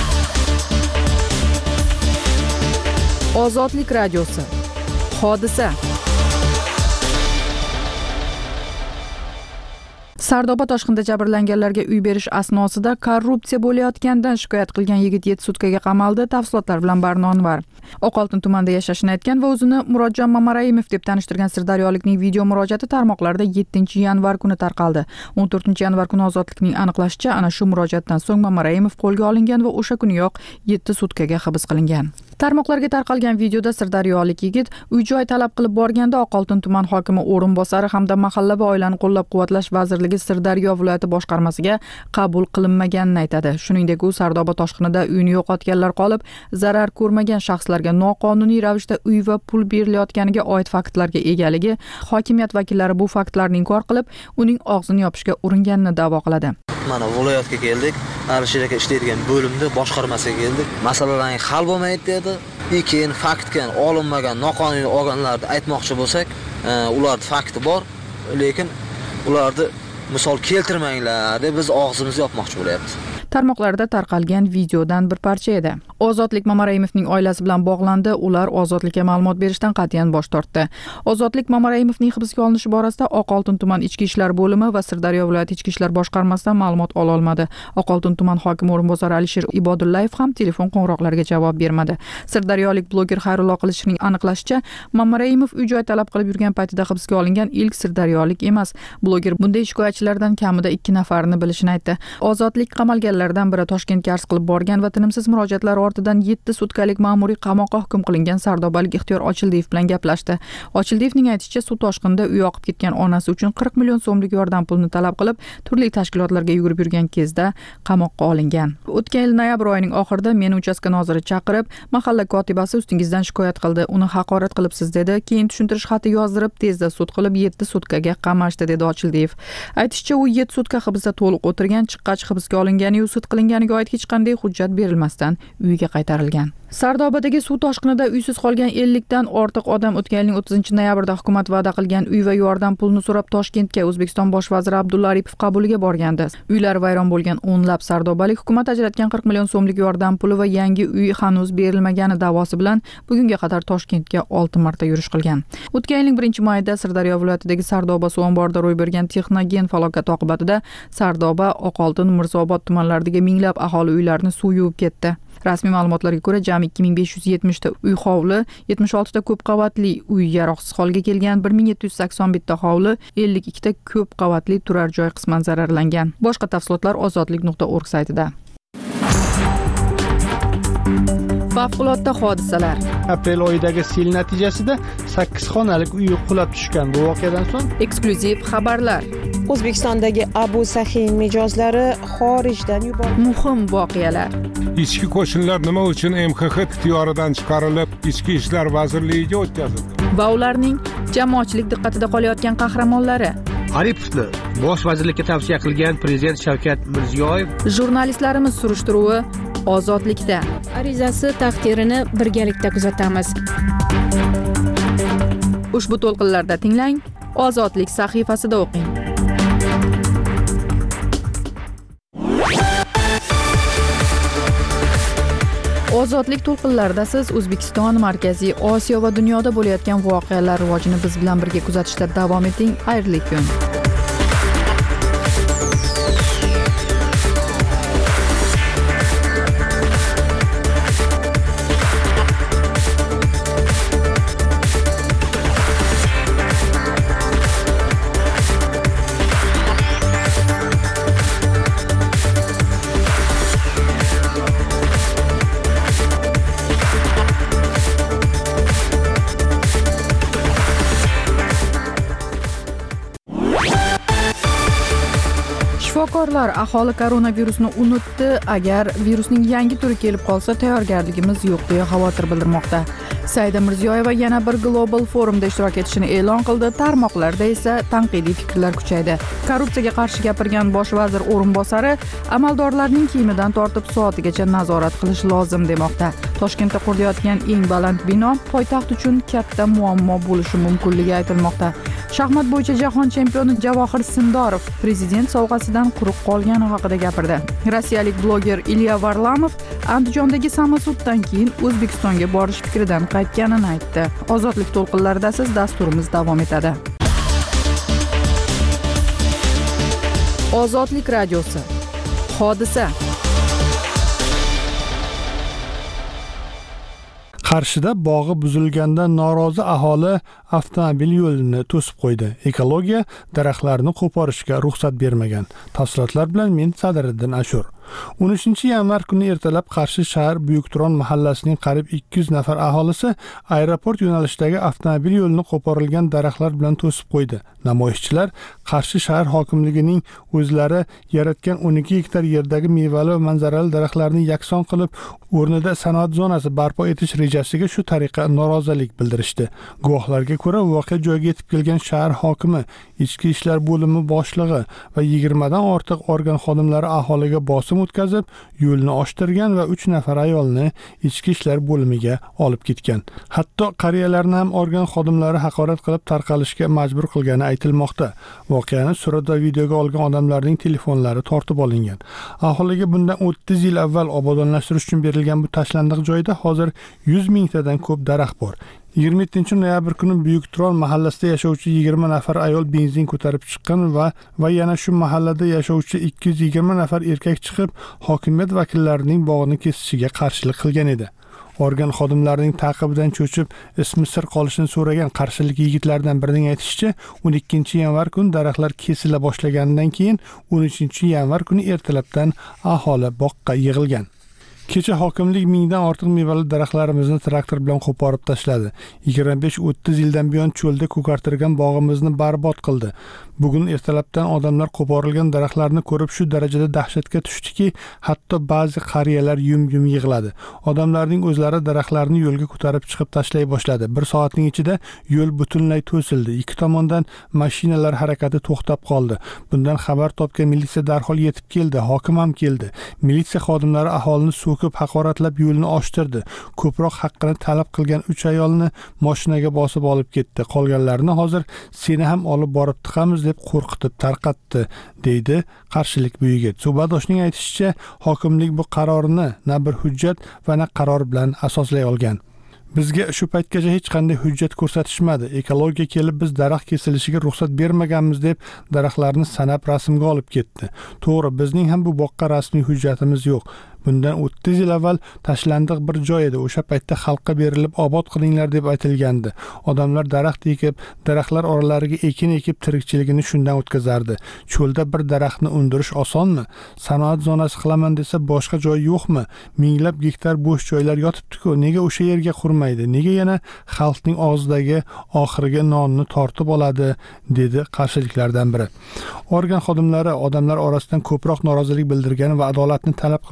Ozodlik radiosi. Hodisa. Sardoba toshqinda jabrlanganlarga uy berish asnosida korrupsiya bo'layotganidan shikoyat qilgan yigit yetti sutkaga qamaldi. Tafsilotlar bilan Barnon var. Oqoltin tumanida yashashini aytgan va o'zini Murodjon Mamarayimov deb tanishtirgan sirdaryolikning video murojaati tarmoqlarda yettinchi yanvar kuni tarqaldi. o'n to'rtinchi yanvar kuni Ozodlikning aniqlashicha, ana shu murojaatdan so'ng Mamarayimov qo'lga olingan va o'sha kuniyoq yetti sutkaga hibs qilingan. Tarmoqlarga tarqalgan videoda sirdaryolik yigit uy-joy talab qilib borganda Oqoltin tuman hokimi o'rinbosari hamda mahalla va oilani qo'llab-quvvatlash vazirligi Sirdaryo viloyati boshqarmasiga qabul qilinmaganini aytadi. Shuningdek, u Sardoba toshqinida uyini yo'qotganlar qolib, zarar ko'rmagan shaxslarga noqonuniy ravishda uy va pul berilayotganiga oid faktlarga egaligi, hokimiyat vakillari bu faktlarni inkor qilib, uning og'zini yopishga uringanini da'vo qiladi. Mana viloyatga keldik, Alisher aka ishlaydigan bo'limda boshqarmasiga keldik. Masalalarning hal bo'lmaydi dedi. Keyin faktga olinmagan noqonuniy organlarni aytmoqchi bo'lsak, ularda fakti bor, lekin ularni misol keltirmanglar deb biz og'zimizni yopmoqchi bo'lyapmiz. Tarmoqlarda tarqalgan videodan bir parcha edi. Ozodlik Mamarayimovning oilasi bilan bog'landi. Ular Ozodlikka ma'lumot berishdan qat'iyan bosh tortdi. Ozodlik Mamarayimovning hibsga olinishi borasida Oqoltin tuman ichki ishlar bo'limi va Sirdaryo viloyati ichki ishlar boshqarmasidan ma'lumot ola olmadi. Oqoltin tuman hokimi o'rinbosari Alisher Ibodullayev ham telefon qo'ng'iroqlariga javob bermadi. Sirdaryolik bloger Xayrullo Qilichning aniqlashicha, Mamarayimov uy-joy talab qilib yurgan paytida hibsga olingan ilk sirdaryolik emas. Bloger bunday shikoyatchilardan kamida ikki nafarini bilishini aytdi. Ozodlik qamalganlardan biri Toshkentga arz qilib borgan va tinimsiz murojaatlar ortidan yetti sutkalik ma'muriy qamoqqa hukm qilingan sardobalik Ixtiyor Ochildiyev bilan gaplashdi. Ochildiyevning aytishicha, suv toshqinida uy oqib ketgan onasi uchun qirq million so'mlik yordam pulini talab qilib, turli tashkilotlarga yugurib yurgan kezda qamoqqa olingan. O'tgan yil noyabr oyining oxirida meni uchastka noziri chaqirib, mahalla kotibasi ustingizdan shikoyat qildi, uni haqorat qilibsiz dedi. Keyin tushuntirish xati yozdirib, tezda sud qilib yetti sutkaga qamashdi dedi Ochildiyev. Aytishicha, u yetti sutka hibsda to'liq o'tirgan, chiqqach hibsga olingani va sud qilinganiga oid hech qanday hujjat berilmasdan uyiga qaytarilgan. Sardobadagi suv toshqinida uysiz qolgan ellik dan ortiq odam o'tgan yilning o'ttizinchi noyabrda hukumat va'da qilgan uy va yordam pulini so'rab Toshkentga O'zbekiston bosh vaziri Abdulla Aripov qabuliga borgandi. Uylari vayron bo'lgan o'nlab sardobalik hukumat ajratgan qirq million so'mlik yordam puli va yangi uy hanuz berilmagani da'vosi bilan bugunga qadar Toshkentga olti marta yurish qilgan. O'tgan yilning birinchi mayida Sirdaryo viloyatidagi Sardoba suv omborida ro'y bergan texnogen falokati oqibatida Sardoba, Oqoltin, Mirzaobod tumanlaridagi minglab aholi uylarini suv yuvib ketdi. Rasmiy ma'lumotlarga ko'ra, jami ikki ming besh yuz yetmish ta uy hovli, yetmish olti ta ko'p qavatli uy yaroqsiz holga kelgan, bir ming yetti yuz sakson bitta hovli, ellik ikki ta ko'p qavatli turar joy qisman zararlangan. Boshqa tafsilotlar ozodlik nuqta org saytida. Favqulodda hodisalar. Aprel oyidagi sel natijasida sakkiz xonalik uy qulab tushgan. Bu voqeadan so'ng eksklyuziv xabarlar. O'zbekistondagi Abu Sahin mijozlari xorijdan yuborildi. Muhim voqealar. Ichki qo'shinlar nima uchun M X X ixtiyoridan chiqarilib, Ichki ishlar vazirligiga o'tkazildi? Va ularning jamoatchilik diqqatida qolayotgan qahramonlari. Aripovni bosh vazirlikka tavsiya qilgan prezident Shavkat Mirziyoyev. Jurnalistlarimiz surishtiruvi Ozodlikda. Arizasi taqdirini birgalikda kuzatamiz. Ushbu to'lqinlarda tinglang, Ozodlik sahifasida o'qing. Ozodlik to'lqinlarida siz O'zbekiston, Markaziy Osiyo va dunyoda bo'layotgan voqealar rivojini biz bilan birga kuzatishda davom eting. Xayrli kun. Shifokorlar aholi koronavirusni unutdi, agar virusning yangi turi kelib qolsa tayyorgarligimiz yo'q deya xavotir bildirmoqda. Saida Mirziyoyeva yana bir global forumda ishtirok etishini e'lon qildi. Tarmoqlarda esa tanqidiy fikrlar kuchaydi. Korrupsiyaga qarshi gapirgan bosh vazir o'rinbosari amaldorlarning kiyimidan tortib soatigacha nazorat qilish lozim demoqda. Toshkentda qurilayotgan eng baland bino poytaxt uchun katta muammo bo'lishi mumkinligi aytilmoqda. Shaxmat bo'yicha jahon chempioni Javohir Sindorov prezident sovg'asidan quruq qolgani haqida gapirdi. Rossiyalik bloger Ilya Varlamov Andijondagi samolyotdan keyin O'zbekistonga borish fikridan qaytganini aytdi. Ozodlik to'lqinlarida siz dasturimiz davom etadi. Ozodlik radiosi. Hodisa. Qarshida bog'i buzilganda norozi aholi avtomobil yo'lini to'sib qo'ydi. Ekologiya daraxtlarni qo'porishga ruxsat bermagan. Tafsilotlar bilan men Sadiriddin Ashur. o'n uchinchi yanvar kuni ertalab Qarshi shahar Buyukturon mahallasining qariyb ikki yuz nafar aholisi aeroport yo'nalishidagi avtomobil yo'lini qo'porilgan daraxtlar bilan to'sib qo'ydi. Namoyishchilar Qarshi shahar hokimligining o'zlari yaratgan o'n ikki gektar yerdagi mevali va manzarali daraxtlarni yakson qilib, o'rnida sanoat zonasi barpo etish rejasiga shu tariqa norozilik bildirishdi. Guvohlarga ko'ra, voqea joyiga yetib kelgan shahar hokimi, ichki ishlar bo'limi boshlig'i va yigirma dan ortiq organ xodimlari aholiga bosim o'tkazib, yo'lni ochtirgan va uch nafar ayolni ichki ishlar bo'limiga olib ketgan. Hatto qariyalarni ham organ xodimlari haqorat qilib tarqalishga majbur qilgani aytilmoqda. Voqeani surat va videoga olgan odamlarning telefonlari tortib olingan. Aholiga bundan o'ttiz yil avval obodonlashtirish uchun berilgan bu tashlandiq joyda hozir yuz mingtadan ko'p daraxt bor. yigirma yettinchi noyabr kuni Buyukturon mahallasida yashovchi yigirma nafar ayol benzin ko'tarib chiqqan va va yana shu mahallada yashovchi ikki yuz yigirma nafar erkak chiqib, hokimiyat vakillarining bog'ni kesishiga qarshilik qilgan edi. Organ xodimlarining taqibidan cho'chib, ismi sir qolishini so'ragan qarshilik yigitlardan birining aytishicha, o'n ikkinchi yanvar kuni daraxtlar kesila boshlaganidan keyin o'n uchinchi yanvar kuni ertalabdan aholi boqqa yig'ilgan. Kecha hokimlik mingdan ortiq mevali daraxtlarimizni traktor bilan qo'porib tashladi. yigirma besh o'ttiz yildan buyon cho'lda ko'kartirgan bog'imizni barbod qildi. Bugun ertalabdan odamlar qo'porilgan daraxtlarni ko'rib shu darajada dahshatga tushdiki, hatto ba'zi qariyalar yum-yum yig'ladi. Odamlarning o'zlari daraxtlarni yo'lga ko'tarib chiqib tashlay boshladi. Bir soatning ichida yo'l butunlay to'sildi. Ikki tomondan mashinalar harakati to'xtab qoldi. Bundan xabar topgan militsiya darhol yetib keldi. Hokim ham keldi. Militsiya xodimlari aholini so'kib haqoratlab yo'lni ochtirdi. Ko'proq haqqini talab qilgan uch ayolni mashinaga bosib olib ketdi. Qolganlarni hozir seni ham olib borib tiqamiz deb qo'rqitib tarqatdi, deydi qarshilik bu yigit. Suhbatdoshning aytishicha, hokimlik bu qarorni na bir hujjat va na qaror bilan asoslay olgan. Bizga shu paytgacha hech qanday hujjat ko'rsatishmadi. Ekologiya kelib biz daraxt kesilishiga ruxsat bermaganmiz deb daraxtlarni sanab rasmga olib ketdi. To'g'ri, bizning ham bu boqqa rasmiy hujjatimiz yo'q. Bundan o'ttiz yil avval tashlandiq bir joy edi. O'sha paytda xalqqa berilib obod qilinglar deb aytilgandi. Odamlar daraxt ekib, daraxtlar oralariga ekin ekib tirikchiligini shundan o'tkazardi. Cho'lda bir daraxtni undirish osonmi? Sanoat zonasi qilaman desa boshqa joy yo'qmi? Minglab gektar bo'sh joylar yotibdi-ku. Nega o'sha yerga qurmaydi? Nega yana xalqning og'zidagi oxirgi nonni tortib oladi, dedi qarshiliklardan biri. Organ xodimlari odamlar orasidan ko'proq norozilik bildirgan va adolatni talab qilgan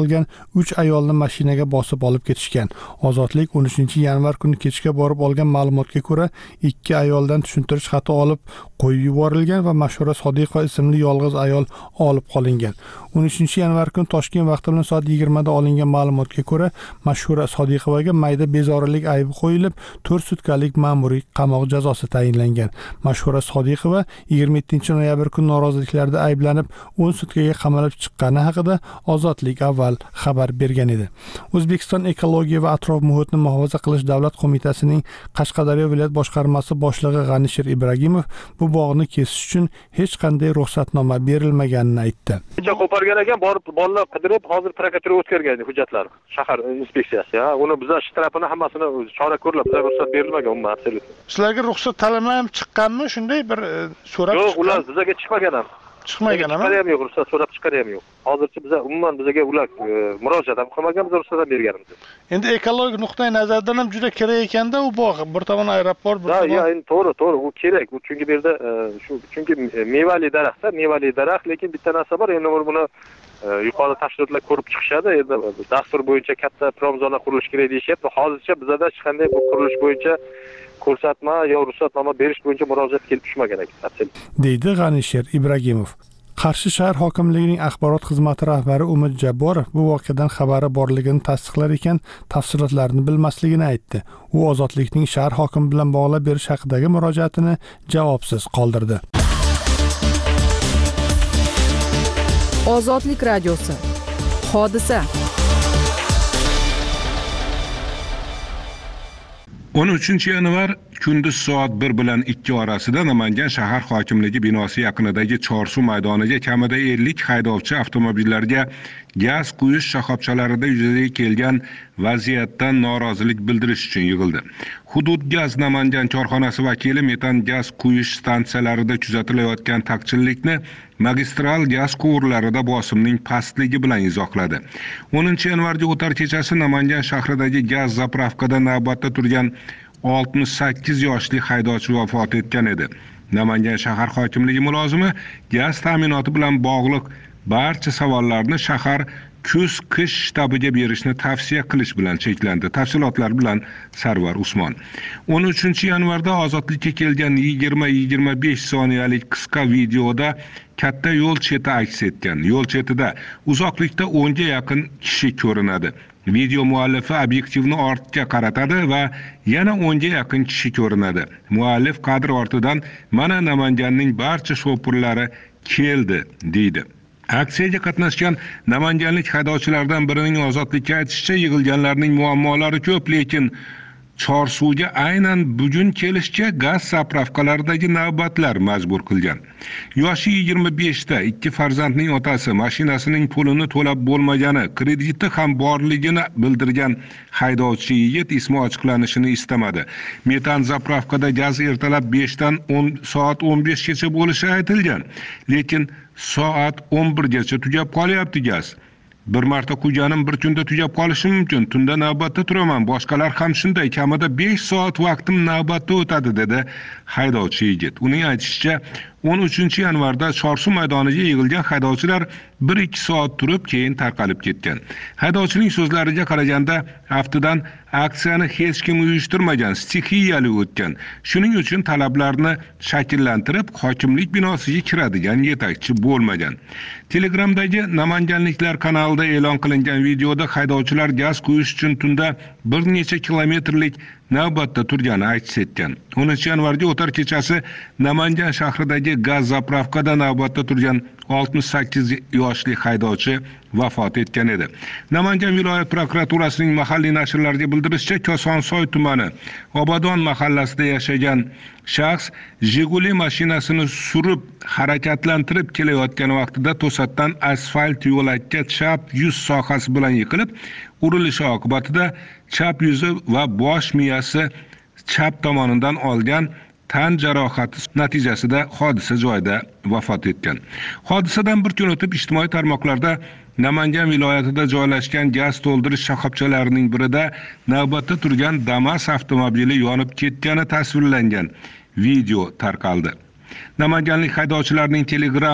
uch ayolni mashinaga bosib olib ketishgan. Ozodlik o'n uchinchi yanvar kuni kechga borib olgan ma'lumotga ko'ra, ikki ayoldan tushuntirish xati olib qo'yib yuborilgan va Mashhura Sodiqova ismli yolg'iz ayol olib qolingan. o'n uchinchi yanvar kuni Toshkent vaqti bilan soat yigirmada olingan ma'lumotga ko'ra, Mashhura Sodiqovaga mayda bezorilik aybi qo'yilib, to'rt sutkalik ma'muriy qamoq jazosi tayinlangan. Mashhura Sodiqova yigirma yettinchi noyabr kuni noroziliklarda ayblanib, o'n sutkaga qamalib chiqqani haqida Ozodlik avval xabar bergan edi. O'zbekiston Ekologiya va atrof muhitni muhofaza qilish davlat qo'mitasining Qashqadaryo viloyat boshqarmasi boshlig'i G'anishir Ibragimov bu bog'ni kesish uchun hech qanday ruxsatnoma berilmaganini aytdi. Qo'pargan ekan, borib bolalar qidirib, hozir prokuratura o'tkazgan hujjatlarni, shahar inspeksiyasi, ha. Uni bizlar shu tarafini hammasini chora ko'rib, bizga ruxsat berilmagan umuman absolyut. Sizlarga ruxsat talablanib chiqqanmi? Shunday bir so'rab Yo'q, ular bizga chiqmagan ham. Chiqmagan ham. Chiqari ham yo'q, ruxsat so'rab chiqari ham yo'q. Hozircha biz umuman bizga ular murojaat ham qilmagan, biz ruxsat ham berganmiz. Endi ekologik nuqtai nazardan ham juda kerak ekanda u bog', bir tomon aeroport, bir tomon. Ha, endi to'g'ri, to'g'ri, u kerak. U chunki bu yerda shu chunki mevali daraxt, mevali daraxt, lekin bitta narsa bor, endi buni yuqori tashkilotlar ko'rib chiqishadi. Endi dastur bo'yicha katta promzonalar qurilishi kerak deyishyapti. Hozircha bizda hech qanday bu qurilish bo'yicha ko'rsatma yo ruxsatnoma berish bo'yicha murojaat kelib tushmagan ekan, deydi G'anishir Ibragimov. Qarshi shahar hokimligining axborot xizmati rahbari Umid Jabborov bu voqeadan xabari borligini tasdiqlar ekan, tafsilotlarni bilmasligini aytdi. U Ozodlikning shahar hokimi bilan bog'lab berish haqidagi murojaatini javobsiz qoldirdi. Ozodlik radiosi. Hodisa. o'n uchinchi yanvar kunduz soat bir bilan ikki orasida Namangan shahar hokimligi binosi yaqinidagi Chorsu maydoniga kamida ellik haydovchi avtomobillarga gaz quyish shoxobchalarida yuzaga kelgan vaziyatdan norozilik bildirish uchun yig'ildi. Hudud gaz Namangan korxonasi vakili metan gaz quyish stansiyalarida kuzatilayotgan taqchillikni magistral gaz quvurlarida bosimning pastligi bilan izohladi. o'ninchi yanvarda o'tar kechasi Namangan shahridagi gaz zapravkada navbatda turgan oltmish sakkiz yoshli haydovchi vafot etgan edi. Namangan shahar hokimligi mulozimi gaz ta'minoti bilan bog'liq barcha savollarni shahar kuz-qish shtabiga berishni tavsiya qilish bilan cheklandi. Tafsilotlar bilan Sarvar Usmon. o'n uchinchi yanvarda Ozodlikka kelgan yigirma yigirma besh soniyalik qisqa videoda katta yo'l cheti aks etgan. Yo'l chetida uzoqlikda o'nga yaqin kishi ko'rinadi. Video muallifi obyektivni ortga qaratadi va yana o'nga yaqin kishi ko'rinadi. Muallif kadr ortidan mana Namanganning barcha shopurlari keldi deydi. Aksiyaga qatnashgan namanganlik haydovchilardan birining Ozodlikka aytishicha, yig'ilganlarning muammolari ko'p, lekin Chorsuvga aynan bugun kelishga gaz zapravkalaridagi navbatlar majbur qilgan. Yoshi yigirma beshda ikki farzandning otasi mashinasining pulini to'lab bo'lmagani, krediti ham borligini bildirgan haydovchi yigit ismi ochiqlanishini istamadi. Metan zapravkada gaz ertalab beshdan soat o'n beshgacha bo'lishi aytilgan, lekin soat o'n birgacha tugab qolyapti gaz. Bir marta quyganim bir kunda tugab qolishi mumkin. Tunda navbatda turaman. Boshqalar ham shunday. Kamida besh soat vaqtim navbatda o'tadi, dedi haydovchi yigit. Uning aytishicha, o'n uchinchi yanvarda Chorsu maydoniga yig'ilgan haydovchilar bir ikki soat turib, keyin tarqalib ketgan. Haydovchining so'zlariga qaraganda, aftidan aksiyani hech kim uyushtirmagan, stixiyali o'tgan. Shuning uchun talablarni shakllantirib, hokimlik binosiga kiradigan yetakchi bo'lmagan. Telegramdagi Namanganliklar kanalida e'lon qilingan videoda haydovchilar gaz quyish uchun tunda bir necha kilometrlik navbatda turgani aks etgan. o'ninchi yanvarga o'tar kechasi Namangan shahridagi gaz zapravkada navbatda turgan oltmish sakkiz yoshli haydovchi vafot etgan edi. Namangan viloyat prokuraturasining mahalliy nashrlarga bildirishicha, Kosonsoy tumani Obodon mahallasida yashagan shaxs Jiguli mashinasini surib harakatlantirib kelayotgan vaqtida to'satdan asfalt yo'lakka chap yuz sohasi bilan yiqilib, urilishi oqibatida chap yuzi va bosh miyasi chap tomonidan olgan tan jarohati natijasida hodisa joyida vafot etgan. Hodisadan bir kun o'tib ijtimoiy tarmoqlarda Namangan viloyatida joylashgan gaz to'ldirish shoxobchalarining birida navbatda turgan Damas avtomobili yonib ketgani tasvirlangan video tarqaldi. Namanganlik haydovchilarning Telegram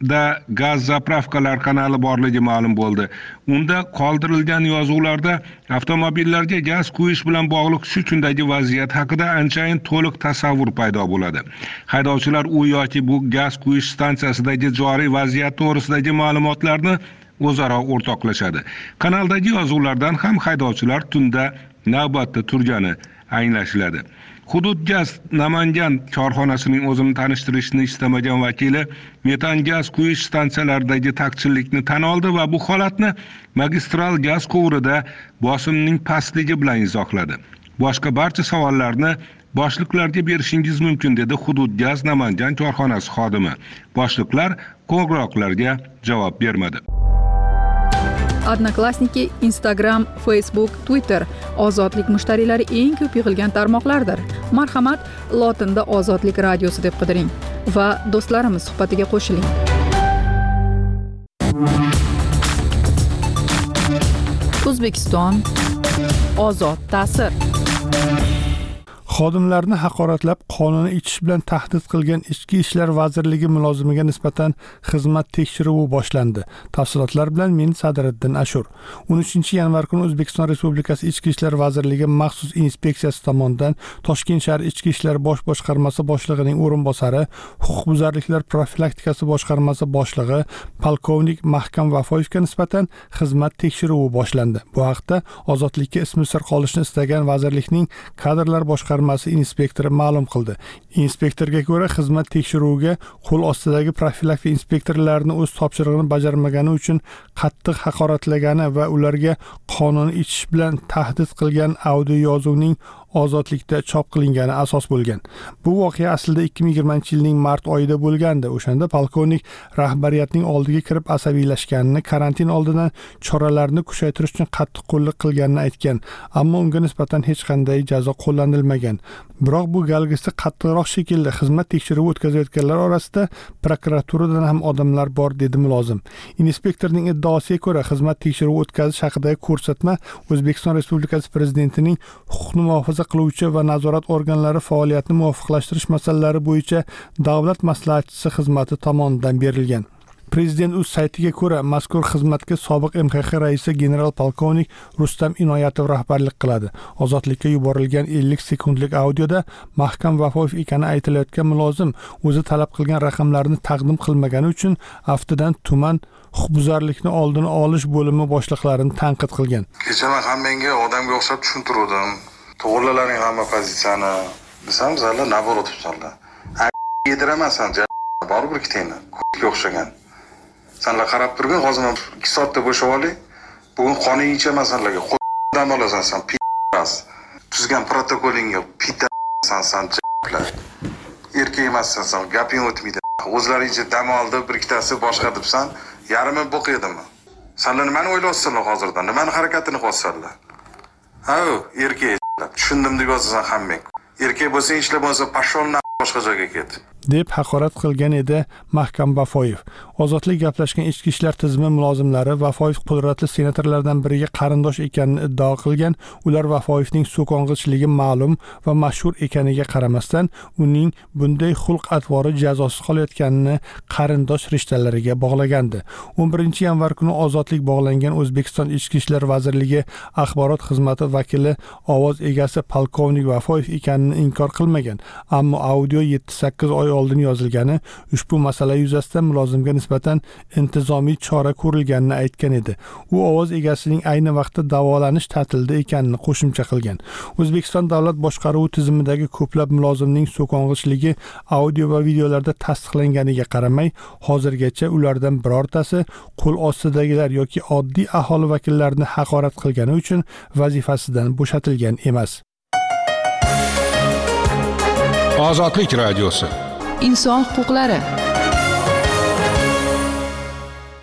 da gaz zapravkalar kanali borligi ma'lum bo'ldi. Unda qoldirilgan yozuvlarda avtomobillarga gaz quyish bilan bog'liq shu kundagi vaziyat haqida anchayin to'liq tasavvur paydo bo'ladi. Haydovchilar u yoki bu gaz quyish stansiyasidagi joriy vaziyat to'g'risidagi ma'lumotlarni o'zaro o'rtoqlashadi. Kanaldagi yozuvlardan ham haydovchilar tunda navbatda turgani anglashiladi. Hudud gaz Namangan korxonasining o'zini tanishtirishni istamagan vakili metan gaz quyish stansiyalaridagi taqchillikni tan oldi va bu holatni magistral gaz quvurida bosimning pastligi bilan izohladi. Boshqa barcha savollarni boshliqlarga berishingiz mumkin dedi Hudud gaz Namangan korxonasi xodimi. Boshliqlar qo'ng'iroqlarga javob bermadi. Odnoklassniki, Instagram, Facebook, Twitter ozodlik mushtariylari eng ko'p yig'ilgan tarmoqlardir. Marhamat, lotinda Ozodlik radiosi deb qidiring va do'stlarimiz suhbatiga qo'shiling. O'zbekiston ozod ta'sir. Xodimlarni haqoratlab qonuniy ichish bilan tahdid qilgan Ichki ishlar vazirligi mulozimiga nisbatan xizmat tekshiruvi boshlandi. Tafsilotlar bilan men Sadriddin Ashur. o'n uchinchi yanvar kuni O'zbekiston Respublikasi Ichki ishlar vazirligi maxsus inspeksiyasi tomonidan Toshkent shahar Ichki ishlar bosh boshqarmasi boshlig'ining o'rinbosari, huquqbuzarliklar profilaktikasi boshqarmasi boshlig'i polkovnik Mahkam Vafoyevga nisbatan xizmat tekshiruvi boshlandi. Bu haqda ozodlikka ismi sir qolishni istagan vazirlikning kadrlar boshqarmasi inspektori ma'lum qildi. Inspektorga ko'ra, xizmat tekshiruviga qo'l ostidagi profilaktika inspektorlarini o'z topshirig'ini bajarmagani uchun qattiq haqoratlagani va ularga qonuniy ichish bilan tahdid qilgan audio yozuvning ozodlikda chop qilingani asos bo'lgan. Bu voqea aslida ikki ming yigirmanchi yilning mart oyida bo'lgandi. O'shanda polkovnik rahbariyatning oldiga kirib asabiylashganini, karantin oldidan choralarni kuchaytirish uchun qattiq qo'llik qilganini aytgan, ammo unga nisbatan hech qanday jazo qo'llanilmagan. Biroq bu galgisi qattiqroq shaklda xizmat tekshiruvi o'tkazayotganlar orasida prokuraturadan ham odamlar bor, dedi mulozim. Inspektorning iddaosiga ko'ra, xizmat tekshiruvi o'tkazish haqidagi ko'rsatma O'zbekiston Respublikasi Prezidentining huquqni muhofaza qiluvchi va nazorat organlari faoliyatini muvofiqlashtirish masalalari bo'yicha davlat maslahatchisi xizmati tomonidan berilgan. Prezident o'z saytiga ko'ra, mazkur xizmatga sobiq M X X raisi general polkovnik Rustam Inoyatov rahbarlik qiladi. Ozodlikka yuborilgan ellik sekundlik audioda Mahkam Vafoyev ekani aytilayotgan mulozim o'zi talab qilgan raqamlarni taqdim qilmagani uchun aftidan tuman huquqbuzarlikni oldini olish bo'limi boshliqlarini tanqid qilgan. Kecha men hammangga odamga o'xshab tushuntirdim. To'g'rilaring hamma pozitsiyani desam, sizlar naborot tutsanlar. Yediramansan, baribir ikkitangni ko'kka o'xshagan. Senlar qarab turgin, hozir men ikki soatda bo'shab olay. Bugun qonuniycha masallarga qo'ldan olasan, sen p***as. Tuzgan protokolingga p***san, sen j***lar. Erkak emassan, sen gaping o'tmaydi. O'zlaringcha dam oldi, bir ikkitasi boshqa debsan, yarimi bo'q edimi? Senlar nimani o'ylayapsizlar hozirdan? Nimani harakatini qilyapsizlar? Ha, erkak tushundim deb yozasan hammang. Erkak bo'lsang ishlar bo'lsa, pashol boshqa joyga ket. deb haqorat qilgan edi Mahkam Vafoyev. Ozodlik gaplashgan ichki ishlar tizimi mulozimlari Vafoyev qudratli senatorlardan biriga qarindosh ekanini iddao qilgan. Ular Vafoyevning so'kong'ichligi ma'lum va mashhur ekaniga qaramasdan, uning bunday xulq-atvori jazosiz qolayotganini qarindosh rishtalariga bog'lagandi. o'n birinchi yanvar kuni ozodlik bog'langan O'zbekiston Ichki ishlar vazirligi axborot xizmati vakili ovoz egasi polkovnik Vafoyev ekanini inkor qilmagan, ammo audio yetti sakkiz oy oldin yozilgani, ushbu masala yuzasidan mulozimga nisbatan intizomiy chora ko'rilganini aytgan edi. U ovoz egasining ayni vaqtda davolanish ta'tilida ekanini qo'shimcha qilgan. O'zbekiston davlat boshqaruvi tizimidagi ko'plab mulozimning so'kong'ichligi audio va videolarda tasdiqlanganiga qaramay, hozirgacha ulardan birortasi qo'l ostidagilar yoki oddiy aholi vakillarini haqorat qilgani uchun vazifasidan bo'shatilgan emas. Ozodlik radiosi. Inson huquqlari.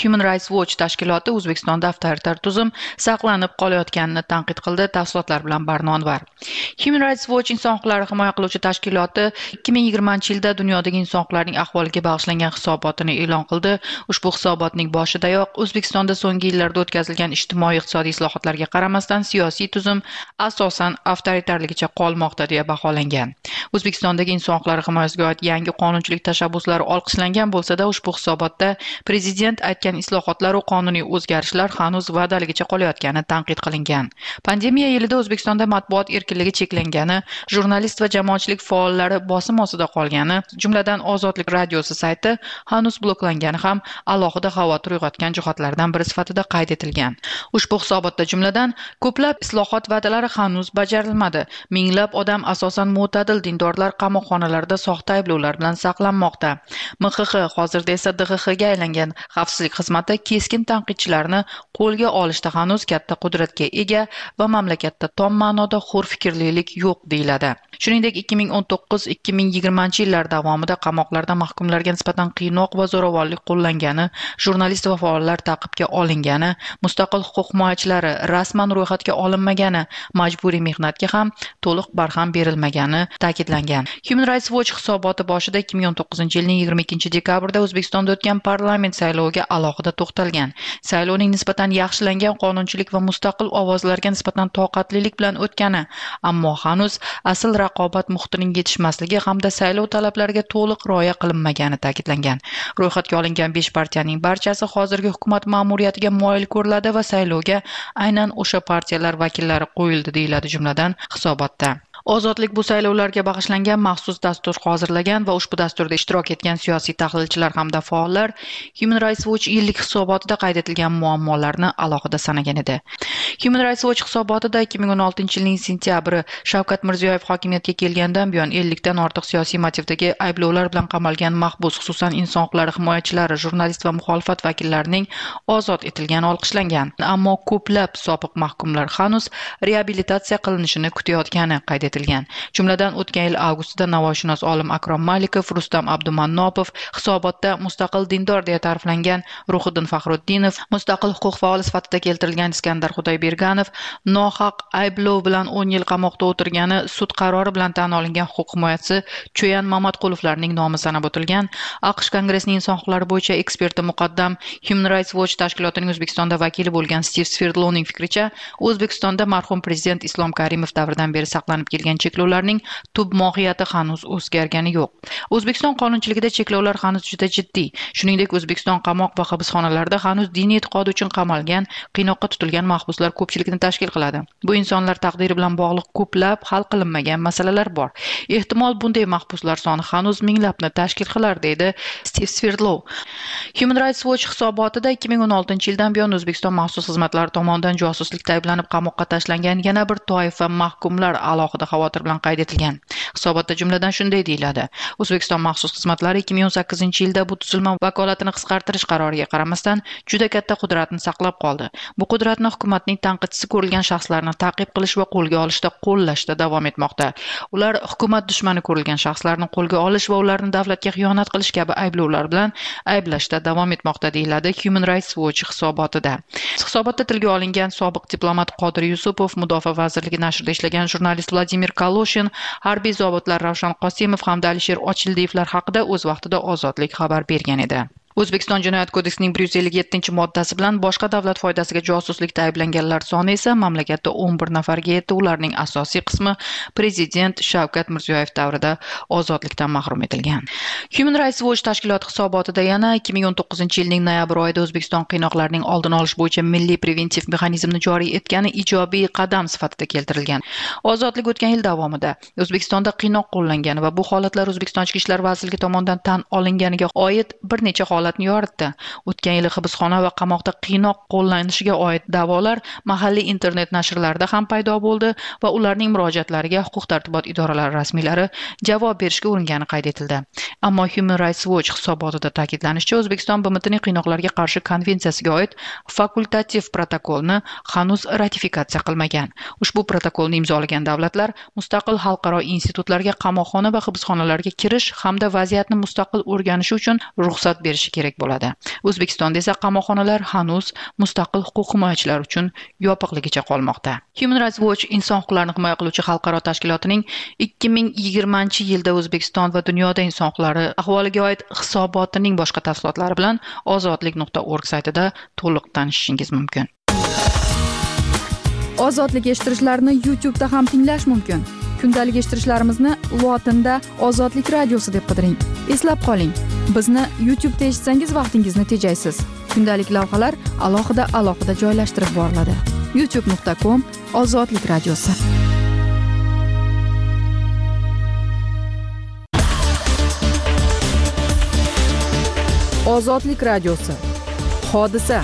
Human Rights Watch tashkiloti O'zbekistonda avtoritar tuzum saqlanib qolayotganini tanqid qildi. Tafsilotlar bilan Barnonvar. Human Rights Watch inson huquqlarini himoya qiluvchi tashkiloti ikki ming yigirmanchi yilda dunyodagi inson huquqlarining ahvoliga bag'ishlangan hisobotini e'lon qildi. Ushbu hisobotning boshidayoq O'zbekistonda so'nggi yillarda o'tkazilgan ijtimoiy iqtisodiy islohotlarga qaramasdan siyosiy tuzum asosan avtoritarligicha qolmoqda deya baholangan. O'zbekistondagi inson huquqlari himoyasiga oid yangi qonunchilik tashabbuslari olqishlangan bo'lsa-da, ushbu hisobotda prezident aytgan islohotlar va qonuniy o'zgarishlar hanuz va'daligicha qolayotgani tanqid qilingan. Pandemiya yilida O'zbekistonda matbuot erkinligi cheklangani, jurnalist va jamoatchilik faollari bosim ostida qolgani, jumladan Ozodlik radiosi sayti hanuz bloklangani ham alohida xavotir uyg'otgan jihatlardan biri sifatida qayd etilgan. Ushbu hisobotda jumladan ko'plab islohot va'dalari hanuz bajarilmadi. Minglab odam asosan mo'tadil dindorlar qamoqxonalarda soxta ayblovlar bilan saqlanmoqda. M X X hozirda esa D X X ga aylangan xavfsizlik xizmati keskin tanqidchilarni qo'lga olishda hanuz katta qudratga ega va mamlakatda tom ma'noda hur fikrlilik yo'q deyiladi. Shuningdek, ikki ming o'n to'qqiz ikki ming yigirmanchi yillar davomida qamoqlarda mahkumlarga nisbatan qiynoq va zo'ravonlik qo'llangani, jurnalist va faollar ta'qibga olingani, mustaqil huquq himoyachilari rasman ro'yxatga olinmagani, majburiy mehnatga ham to'liq barham berilmagani ta'kidlangan. Human Rights Watch hisoboti boshida ikki ming o'n to'qqizinchi yilning yigirma ikkinchi dekabrda O'zbekistonda o'tgan parlament sayloviga alohida to'xtalgan. Saylovning nisbatan yaxshilangan qonunchilik va mustaqil ovozlarga nisbatan toqatlilik bilan o'tgani, ammo hanuz asl raqobat muhitining yetishmasligi hamda saylov talablariga to'liq rioya qilinmagani ta'kidlangan. Ro'yxatga olingan besh partiyaning barchasi hozirgi hukumat ma'muriyatiga moyil ko'riladi va saylovga aynan o'sha partiyalar vakillari qo'yildi deyiladi jumladan hisobotda. Ozodlik bu saylovlarga bag'ishlangan maxsus dastur hozirlagan va ushbu dasturda ishtirok etgan siyosiy tahlilchilar hamda faollar Human Rights Watch yillik hisobotida qayd etilgan muammolarni alohida sanagan edi. Human Rights Watch hisobotida ikki ming o'n oltinchi yilning sentyabri Shavkat Mirziyoyev hokimiyatga kelgandan buyon ellik dan ortiq siyosiy motivdagi ayblovlar bilan qamalgan mahbus, xususan inson huquqlari himoyachilari, jurnalist va muxolifat vakillarining ozod etilgani olqishlangan. Ammo ko'plab sobiq mahkumlar hanuz reabilitatsiya qilinishini kutayotgani qayd etilgan. Jumladan o'tgan yil avgustida navoiyshunos olim Akrom Malikov, Rustam Abdumannopov, hisobotda mustaqil dindor deya ta'riflangan Ruhiddin Faxruddinov, mustaqil huquq faoli sifatida keltirilgan Iskandar Xudoyberganov, nohaq ayblov bilan o'n yil qamoqda o'tirgani sud qarori bilan tan olingan huquq himoyachisi Cho'yan Mamatqulovlarning nomi sanab o'tilgan. AQSh Kongressining inson huquqlari bo'yicha eksperti muqaddam Human Rights Watch tashkilotining O'zbekistonda vakili bo'lgan Steve Sverdlovning fikricha, O'zbekistonda marhum prezident Islom Karimov davridan beri saqlanib kelgan cheklovlarning tub mohiyati hanuz o'zgargani yo'q. O'zbekiston qonunchiligida cheklovlar hanuz juda jiddiy. Shuningdek, O'zbekiston qamoq va hibsxonalarida hanuz diniy e'tiqodi uchun qamalgan, qiynoqqa tutilgan mahbuslar ko'pchilikni tashkil qiladi. Bu insonlar taqdiri bilan bog'liq ko'plab hal qilinmagan masalalar bor. Ehtimol bunday mahbuslar soni hanuz minglabni tashkil qilar, deydi Steve Sverdlov. Human Rights Watch hisobotida ikki ming o'n oltinchi yildan buyon O'zbekiston maxsus xizmatlari tomonidan josuslikda ayblanib qamoqqa tashlangan yana bir toifa mahkumlar alohida xavotir bilan qayd etilgan. Hisobotda jumladan shunday deyiladi. O'zbekiston maxsus xizmatlari ikki ming o'n sakkizinchi yilda bu tuzilma vakolatini qisqartirish qaroriga qaramasdan juda katta qudratni saqlab qoldi. Bu qudratni hukumatning tanqidchisi ko'rilgan shaxslarni ta'qib qilish va qo'lga olishda qo'llashda davom etmoqda. Ular hukumat dushmani ko'rilgan shaxslarni qo'lga olish va ularni davlatga xiyonat qilish kabi ayblovlar bilan ayblashda davom etmoqda, deyiladi Human Rights Watch hisobotida. Hisobotda tilga olingan sobiq diplomat Qodir Yusupov, Mudofaa vazirligi nashrida ishlagan jurnalist Vladimir Kaloshin, harbiy zobitlar Ravshan Qosimov hamda Alisher Ochildiyevlar haqida o'z vaqtida Ozodlik xabar bergan edi. O'zbekiston Jinoyat kodeksining bir yuz ellik yettinchi moddasi bilan boshqa davlat foydasiga josuslikda ayblanganlar soni esa mamlakatda o'n bir nafarga yetdi. Ularning asosiy qismi prezident Shavkat Mirziyoyev davrida ozodlikdan mahrum etilgan. Human Rights Watch tashkiloti hisobotida yana ikki ming o'n to'qqizinchi yilning noyabr oyida O'zbekiston qiynoqlarning oldini olish bo'yicha milliy preventiv mexanizmni joriy etgani ijobiy qadam sifatida keltirilgan. Ozodlik o'tgan yil davomida O'zbekistonda qiynoq qo'llangan va bu holatlar O'zbekiston Ichki ishlar vazirligi tomonidan tan olinganiga oid bir necha holatni yoritdi. O'tgan yili hibsxona va qamoqda qiynoq qo'llanishiga oid da'volar mahalliy internet nashrlarida ham paydo bo'ldi va ularning murojaatlariga huquq-tartibot idoralari rasmiylari javob berishga uringani qayd etildi. Ammo Human Rights Watch hisobotida ta'kidlanishicha, O'zbekiston B M Tning qiynoqlarga qarshi konvensiyasiga oid fakultativ protokolni hanuz ratifikatsiya qilmagan. Ushbu protokolni imzolagan davlatlar mustaqil xalqaro institutlarga qamoqxona va hibsxonalarga kirish hamda vaziyatni mustaqil o'rganish uchun ruxsat berishi kerak bo'ladi. O'zbekistonda esa qamoqxonalar hanuz mustaqil huquq himoyachilari uchun yopiqligicha qolmoqda. Human Rights Watch inson huquqlarini himoya qiluvchi xalqaro tashkilotining ikki ming yigirmanchi yilda O'zbekiston va dunyoda inson huquqlari ahvoliga oid hisobotining boshqa tafsilotlari bilan ozodlik nuqta org saytida to'liq tanishishingiz mumkin. Ozodlik eshittirishlarni YouTube da ham tinglash mumkin. Kundalik eshittirishlarimizni lotinda Ozodlik radiosi deb qidiring. Eslab qoling, bizni YouTube da eshitsangiz vaqtingizni tejaysiz. Kundalik lavhalar alohida alohida joylashtirib boriladi. youtube nuqta com Ozodlik radiosi. Ozodlik radiosi. Hodisa.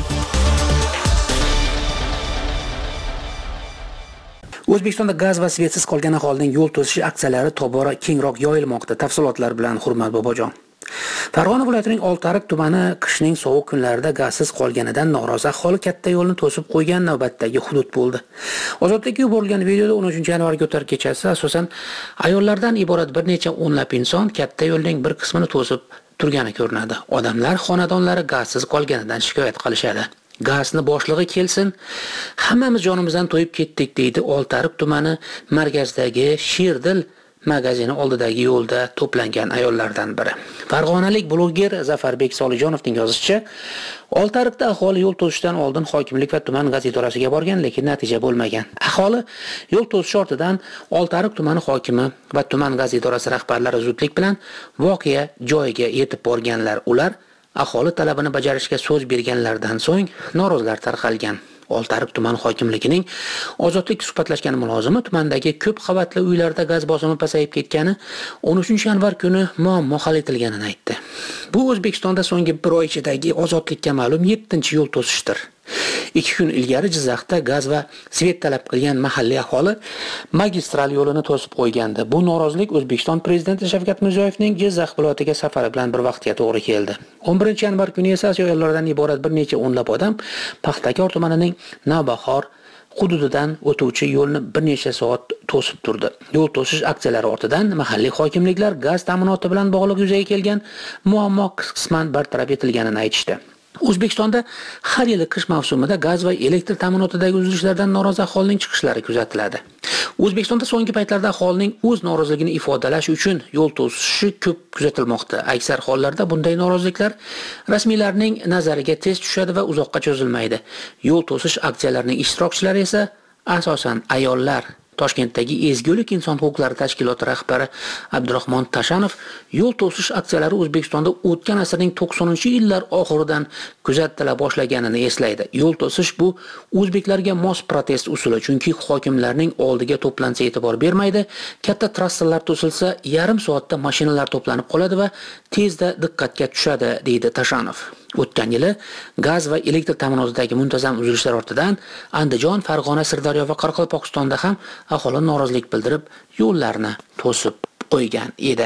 O'zbekistonda gaz va svetsiz qolgan aholining yo'l to'sish aksiyalari tobora kengroq yoyilmoqda. Tafsilotlar bilan Hurmat Bobojon. Farg'ona viloyatining Oltiariq tumani qishning sovuq kunlarida gazsiz qolganidan norozi aholi katta yo'lni to'sib qo'ygan navbatdagi hudud bo'ldi. Ozodlikka yuborilgan videoda o'n uchinchi yanvarga o'tar kechasi asosan ayollardan iborat bir necha o'nlab inson katta yo'lning bir qismini to'sib turgani ko'rinadi. Odamlar xonadonlari gazsiz qolganidan shikoyat qilishadi. Gazni boshlig'i kelsin, hammamiz jonimizdan to'yib ketdik deydi Oltiariq tumani markazidagi Sherdil magazini oldidagi yo'lda to'plangan ayollardan biri. Farg'onalik bloger Zafarbek Solijonovning yozishicha, Oltiariqda aholi yo'l to'sishdan oldin hokimlik va tuman gaz idorasiga borgan, lekin natija bo'lmagan. Aholi yo'l to'sish ortidan Oltiariq tumani hokimi va tuman gaz idorasi rahbarlari zudlik bilan voqea joyiga yetib borganlar. Ular aholi talabini bajarishga so'z berganlardan so'ng norozilar tarqalgan. Oltiariq tuman hokimligining ozodlik suhbatlashgan mulozimi tumandagi ko'p qavatli uylarda gaz bosimi pasayib ketgani o'n uchinchi yanvar kuni muammo hal etilganini aytdi. Bu O'zbekistonda so'nggi bir oy ichidagi ozodlikka ma'lum yettinchi yo'l to'sishdir. ikki kun ilgari Jizzaxda gaz va svet talab qilgan mahalliy aholi magistral yo'lini to'sib qo'ygandi. Bu norozilik O'zbekiston prezidenti Shavkat Mirziyoyevning Jizzax viloyatiga safari bilan bir vaqtga to'g'ri keldi. o'n birinchi yanvar kuni esa ayollardan iborat bir necha o'nlab odam Paxtakor tumanining Navbahor hududidan o'tuvchi yo'lni bir necha soat to'sib turdi. Yo'l to'sish aksiyalari ortidan mahalliy hokimliklar gaz ta'minoti bilan bog'liq yuzaga kelgan muammo qisman bartaraf etilganini aytishdi. O'zbekistonda har yili qish mavsumida gaz va elektr ta'minotidagi uzilishlardan norozi aholining chiqishlari kuzatiladi. O'zbekistonda so'nggi paytlarda aholining o'z noroziligini ifodalash uchun yo'l to'sishi ko'p kuzatilmoqda. Aksar hollarda bunday noroziliklar rasmiylarning nazariga tez tushadi va uzoqqa cho'zilmaydi. Yo'l to'sish aksiyalarining ishtirokchilari esa asosan ayollar. Toshkentdagi Ezgulik inson huquqlari tashkiloti rahbari Abdurahmon Tashanov yo'l to'sish aksiyalari O'zbekistonda o'tgan asrning to'qsoninchi yillar oxiridan kuzatila boshlaganini eslaydi. Yo'l to'sish bu o'zbeklarga mos protest usuli, chunki hokimlarning oldiga to'plansa e'tibor bermaydi, katta trassalar to'silsa yarim soatda mashinalar to'planib qoladi va tezda diqqatga tushadi, deydi Tashanov. O'tgan yili gaz va elektr ta'minotidagi muntazam uzilishlar ortidan Andijon, Farg'ona, Sirdaryo va Qoraqalpog'istonda ham aholi norozilik bildirib, yo'llarni to'sib qo'ygan edi.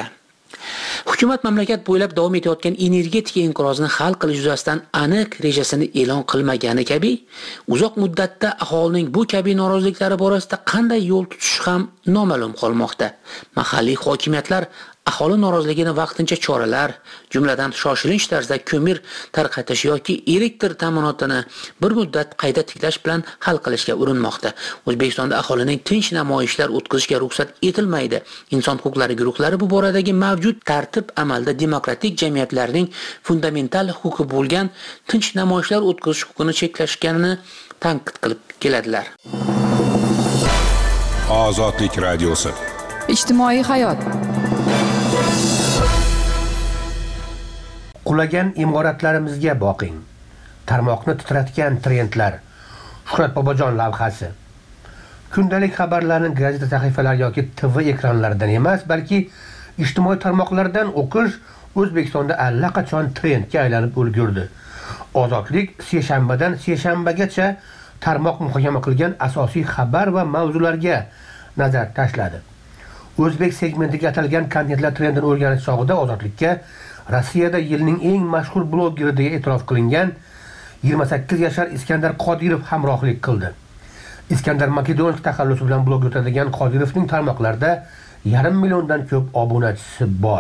Hukumat mamlakat bo'ylab davom etayotgan energetika inqirozini hal qilish yuzasidan aniq rejasini e'lon qilmagani kabi, uzoq muddatda aholining bu kabi noroziliklari borasida qanday yo'l tutishi ham noma'lum qolmoqda. Mahalliy hokimiyatlar aholi noroziligini vaqtincha choralar, jumladan shoshilinch tarzda ko'mir tarqatish yoki elektr ta'minotini bir muddat qayta tiklash bilan hal qilishga urinmoqda. O'zbekistonda aholining tinch namoyishlar o'tkazishga ruxsat etilmaydi. Inson huquqlari guruhlari bu boradagi mavjud tartib amalda demokratik jamiyatlarning fundamental huquqi bo'lgan tinch namoyishlar o'tkazish huquqini cheklashganini tanqid qilib keladilar. Ozodlik radiosi. Ijtimoiy hayot. Qulagan imoratlarimizga boqing. Tarmoqni titratgan trendlar. Shuhrat Bobojon lavhasi. Kundalik xabarlarni gazeta sahifalari yoki T V ekranlaridan emas, balki ijtimoiy tarmoqlardan o'qish O'zbekistonda allaqachon trendga aylanib ulgurdi. Ozodlik seshanbadan seshanbagacha tarmoq muhokama qilgan asosiy xabar va mavzularga nazar tashladi. O'zbek segmentiga atalgan kontentlar trendini o'rganish chog'ida Ozodlikka Rossiyada yilning eng mashhur blogeri deya e'tirof qilingan yigirma sakkiz yashar Iskandar Qodirov hamrohlik qildi. Iskandar makedonlik taxallusi bilan blog yuritadigan Qodirovning tarmoqlarda yarim milliondan ko'p obunachisi bor.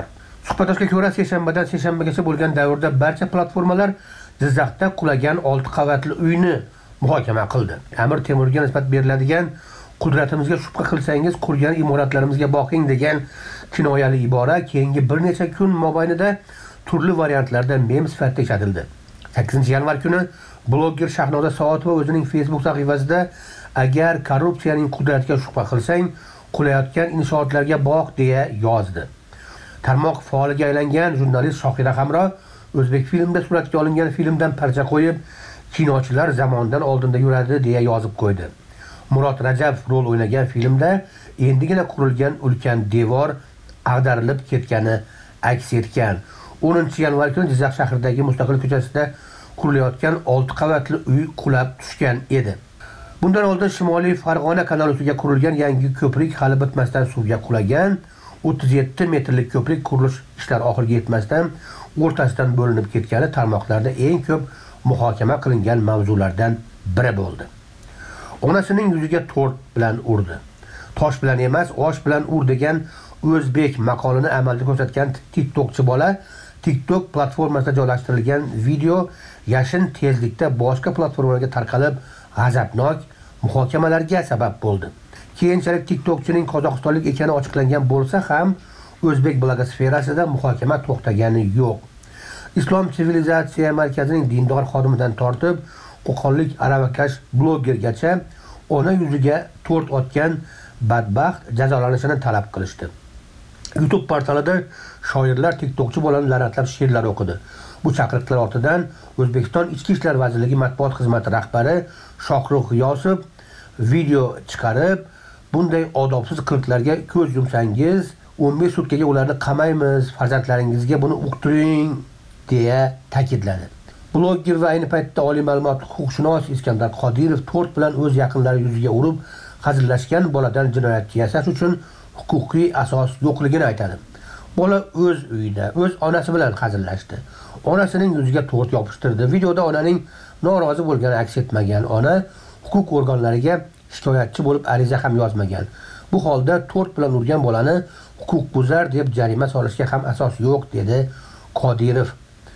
Suhbatdoshga ko'ra, seshanbadan seshanbagacha bo'lgan davrda barcha platformalar Jizzaxda qulagan olti qavatli uyni muhokama qildi. Amir Temurga nisbat beriladigan "Qudratimizga shubha qilsangiz, qurgan imoratlarimizga boqing" degan kinoyali ibora keyingi bir necha kun mobaynida turli variantlarda mem sifatida ishlatildi. sakkizinchi yanvar kuni blogger Shahnoza Soatova o'zining Facebook sahifasida "Agar korrupsiyaning qudratiga shubha qilsang, qulayotgan inshootlarga boq" deya yozdi. Tarmoq faoliga aylangan jurnalist Shohira Hamro O'zbek filmda suratga olingan filmdan parcha qo'yib, kinochilar zamondan oldinda yuradi deya yozib qo'ydi. Murod Rajab rol o'ynagan filmda endigina qurilgan ulkan devor ag'darilib ketgani aks etgan. o'ninchi yanvar kuni Jizzax shahridagi Mustaqil ko'chasida qurilayotgan olti qavatli uy qulab tushgan edi. Bundan oldin Shimoliy Farg'ona kanali ustiga qurilgan yangi ko'prik hali bitmasdan suvga qulagan. o'ttiz yetti metrlik ko'prik qurilish ishlari oxiriga yetmasdan o'rtasidan bo'linib ketgani tarmoqlarda eng ko'p muhokama qilingan mavzulardan biri bo'ldi. Onasining yuziga to'rt bilan urdi. Tosh bilan emas, osh bilan ur degan o'zbek maqolini amalda ko'rsatgan TikTokchi bola TikTok platformasida joylashtirilgan video yashin tezlikda boshqa platformalarga tarqalib, g'azabnok muhokamalarga sabab bo'ldi. Keyinchalik TikTokchining Qozog'istonlik ekani ochiqlangan bo'lsa ham, o'zbek blogosferasida muhokama to'xtagani yo'q. Islom sivilizatsiya markazining dindor xodimidan tortib, qo'qonlik aravakash bloggergacha ona yuziga to'rt otgan badbaxt jazolanishini talab qilishdi. YouTube portalida shoirlar TikTokchi bolani la'natlab she'rlar o'qidi. Bu chaqiriqlar ortidan O'zbekiston Ichki ishlar vazirligi matbuot xizmati rahbari Shohruh G'iyosov video chiqarib, bunday odobsiz qilqlarga ko'z yumsangiz, o'n besh sutkaga ularni qamaymiz, farzandlaringizga buni uqtiring deya ta'kidladi. Blogger va ayni paytda oliy ma'lumotli huquqshunos Iskandar Qodirov to'rt bilan o'z yaqinlari yuziga urib, hazillashgan boladan jinoyatchi yasash uchun huquqiy asos yo'qligini aytadi. Bola o'z uyida, o'z onasi bilan hazillashdi. Onasining yuziga to'rt yopishtirdi. Videoda onaning norozi bo'lgani aks etmagan. Ona huquq organlariga shikoyatchi bo'lib ariza ham yozmagan. Bu holda to'rt bilan urgan bolani huquqbuzar deb jarima solishga ham asos yo'q dedi Qodirov.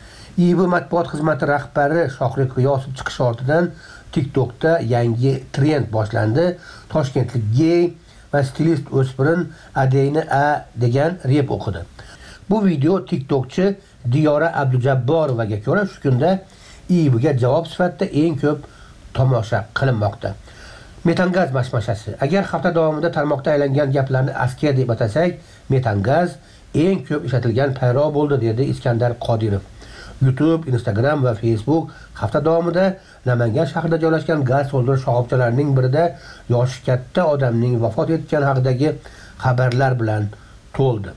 I B matbuot xizmati rahbari Shohruh G'iyosov chiqishi ortidan TikTokda yangi trend boshlandi. Toshkentlik gey va stilist o'spirin Adeyni A degan rep o'qidi. Bu video TikTokchi Diyora Abdujabborovaga ko'ra shu kunda I B'ga javob sifatida eng ko'p tomosha qilinmoqda. Metangaz mashmashasi. Agar hafta davomida tarmoqda aylangan gaplarni askiya deb atasak, metangaz eng ko'p ishlatilgan payro bo'ldi dedi Iskandar Qodirov. YouTube, Instagram va Facebook hafta davomida Namangan shahrida joylashgan gaz to'ldirish shoxobchalarining birida yoshi katta odamning vafot etgani haqidagi xabarlar bilan to'ldi.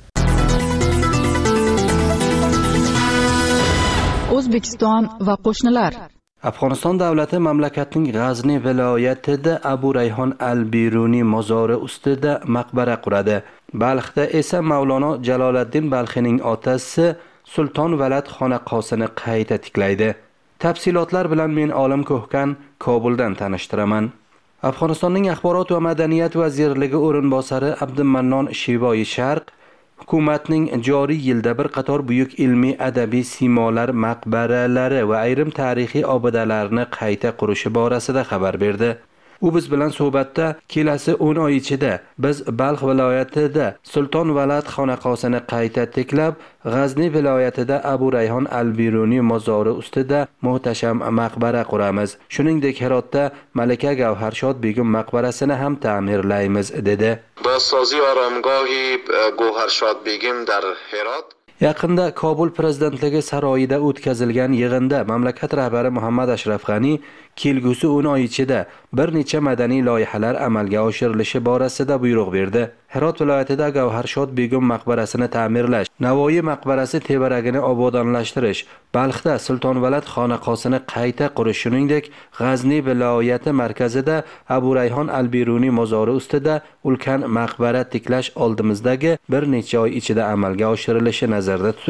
O'zbekiston va qo'shnilar. Afg'oniston davlati mamlakatning G'azni viloyatida Abu Rayhon al-Biruniy mozori ustida maqbara quradi. Balxda esa Mavlono Jaloliddin Balxining otasi Sulton Valad xonaqosini qayta tiklaydi. Tafsilotlar bilan men Olim Ko'hkan Kobuldan tanishtiraman. Afg'onistonning axborot va madaniyat vazirligi o'rinbosari Abdumannon Shivoyi Sharq hukumatning joriy yilda bir qator buyuk ilmiy adabiy simolar maqbaralari va ayrim tarixiy obidalarni qayta qurishi borasida xabar berdi. U biz bilan suhbatda kelasi o'n oy ichida biz Balx viloyatida Sulton Valad xonaqosini qayta tiklab, G'azni viloyatida Abu Rayhon al-Biruniy mozori ustida muhtasham maqbara quramiz. Shuningdek, Herotda Malika Gavharshod begim maqbarasini ham ta'mirlaymiz dedi. Bozsazi oromgohi Gavharshod begim dar Herot. Yaqinda Kobul prezidentligi saroyida o'tkazilgan yig'inda mamlakat rahbari Muhammad Ashraf G'ani kelgusi o'n oy ichida bir necha madaniy loyihalar amalga oshirilishi borasida buyruq berdi. Herot viloyatida Gavharshod begim maqbarasini ta'mirlash, Navoiy maqbarasi tevaragini obodonlashtirish, Balxda Sulton Valad xonaqosini qayta qurish, shuningdek G'azni viloyati markazida Abu Rayhon al-Biruniy mozori ustida ulkan maqbara tiklash oldimizdagi bir necha oy ichida amalga oshirilishi nazarda tutilgan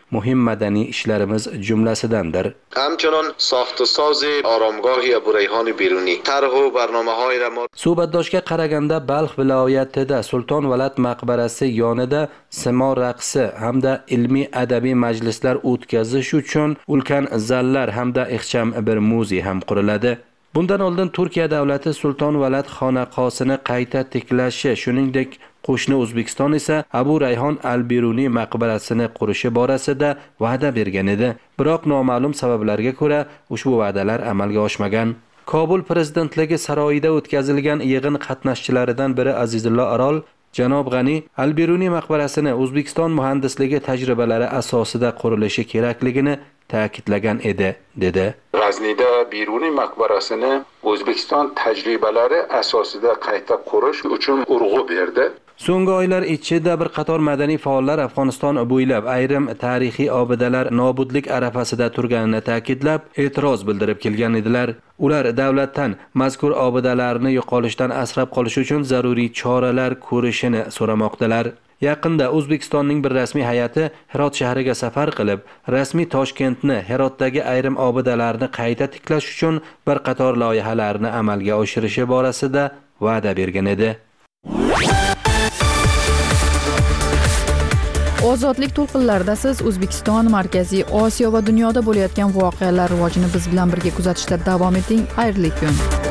muhim madaniy ishlarimiz jumlasidandir. همچنان ساخت و ساز آرامگاه ابو ریحان بیرونی طرح و برنامه‌های را ما suhbatdoshga qaraganda Balx viloyatida Sulton Valad maqbarasi yonida simo raqsi hamda ilmiy adabiy majlislar o'tkazish uchun ulkan zallar hamda ixcham bir muzey ham quriladi. Bundan oldin Turkiya davlati Sulton Valad xonaqosini qayta tiklashi, shuningdek qo'shni O'zbekiston esa Abu Rayhon al-Biruniy maqbarasini qurishi borasida va'da bergan edi. Biroq noma'lum sabablarga ko'ra ushbu va'dalar amalga oshmagan. Kobul prezidentligi saroyida o'tkazilgan yig'in qatnashchilaridan biri Azizullo Arol Janob G'ani al-Biruniy maqbarasini O'zbekiston muhandisligi tajribalari asosida qurilishi kerakligini ta'kidlagan edi, dedi. G'aznida Biruniy maqbarasini O'zbekiston tajribalari asosida qayta qurish uchun urg'u berdi. So'nggi oylar ichida bir qator madaniy faollar Afg'oniston bo'ylab ayrim tarixiy obidalar nobudlik arafasida turganini ta'kidlab, e'tiroz bildirib kelgan edilar. Ular davlatdan mazkur obidalarni yo'qolishdan asrab qolish uchun zaruriy choralar ko'rishini so'ramoqdalar. Yaqinda O'zbekistonning bir rasmiy hay'ati Herot shahriga safar qilib, rasmiy Toshkentni Herotdagi ayrim obidalarni qayta tiklash uchun bir qator loyihalarni amalga oshirishi borasida va'da bergan edi. Ozodlik to'lqinlarida siz O'zbekiston, Markaziy Osiyo va dunyoda bo'layotgan voqealar rivojini biz bilan birga kuzatishda davom eting. Xayrli kun.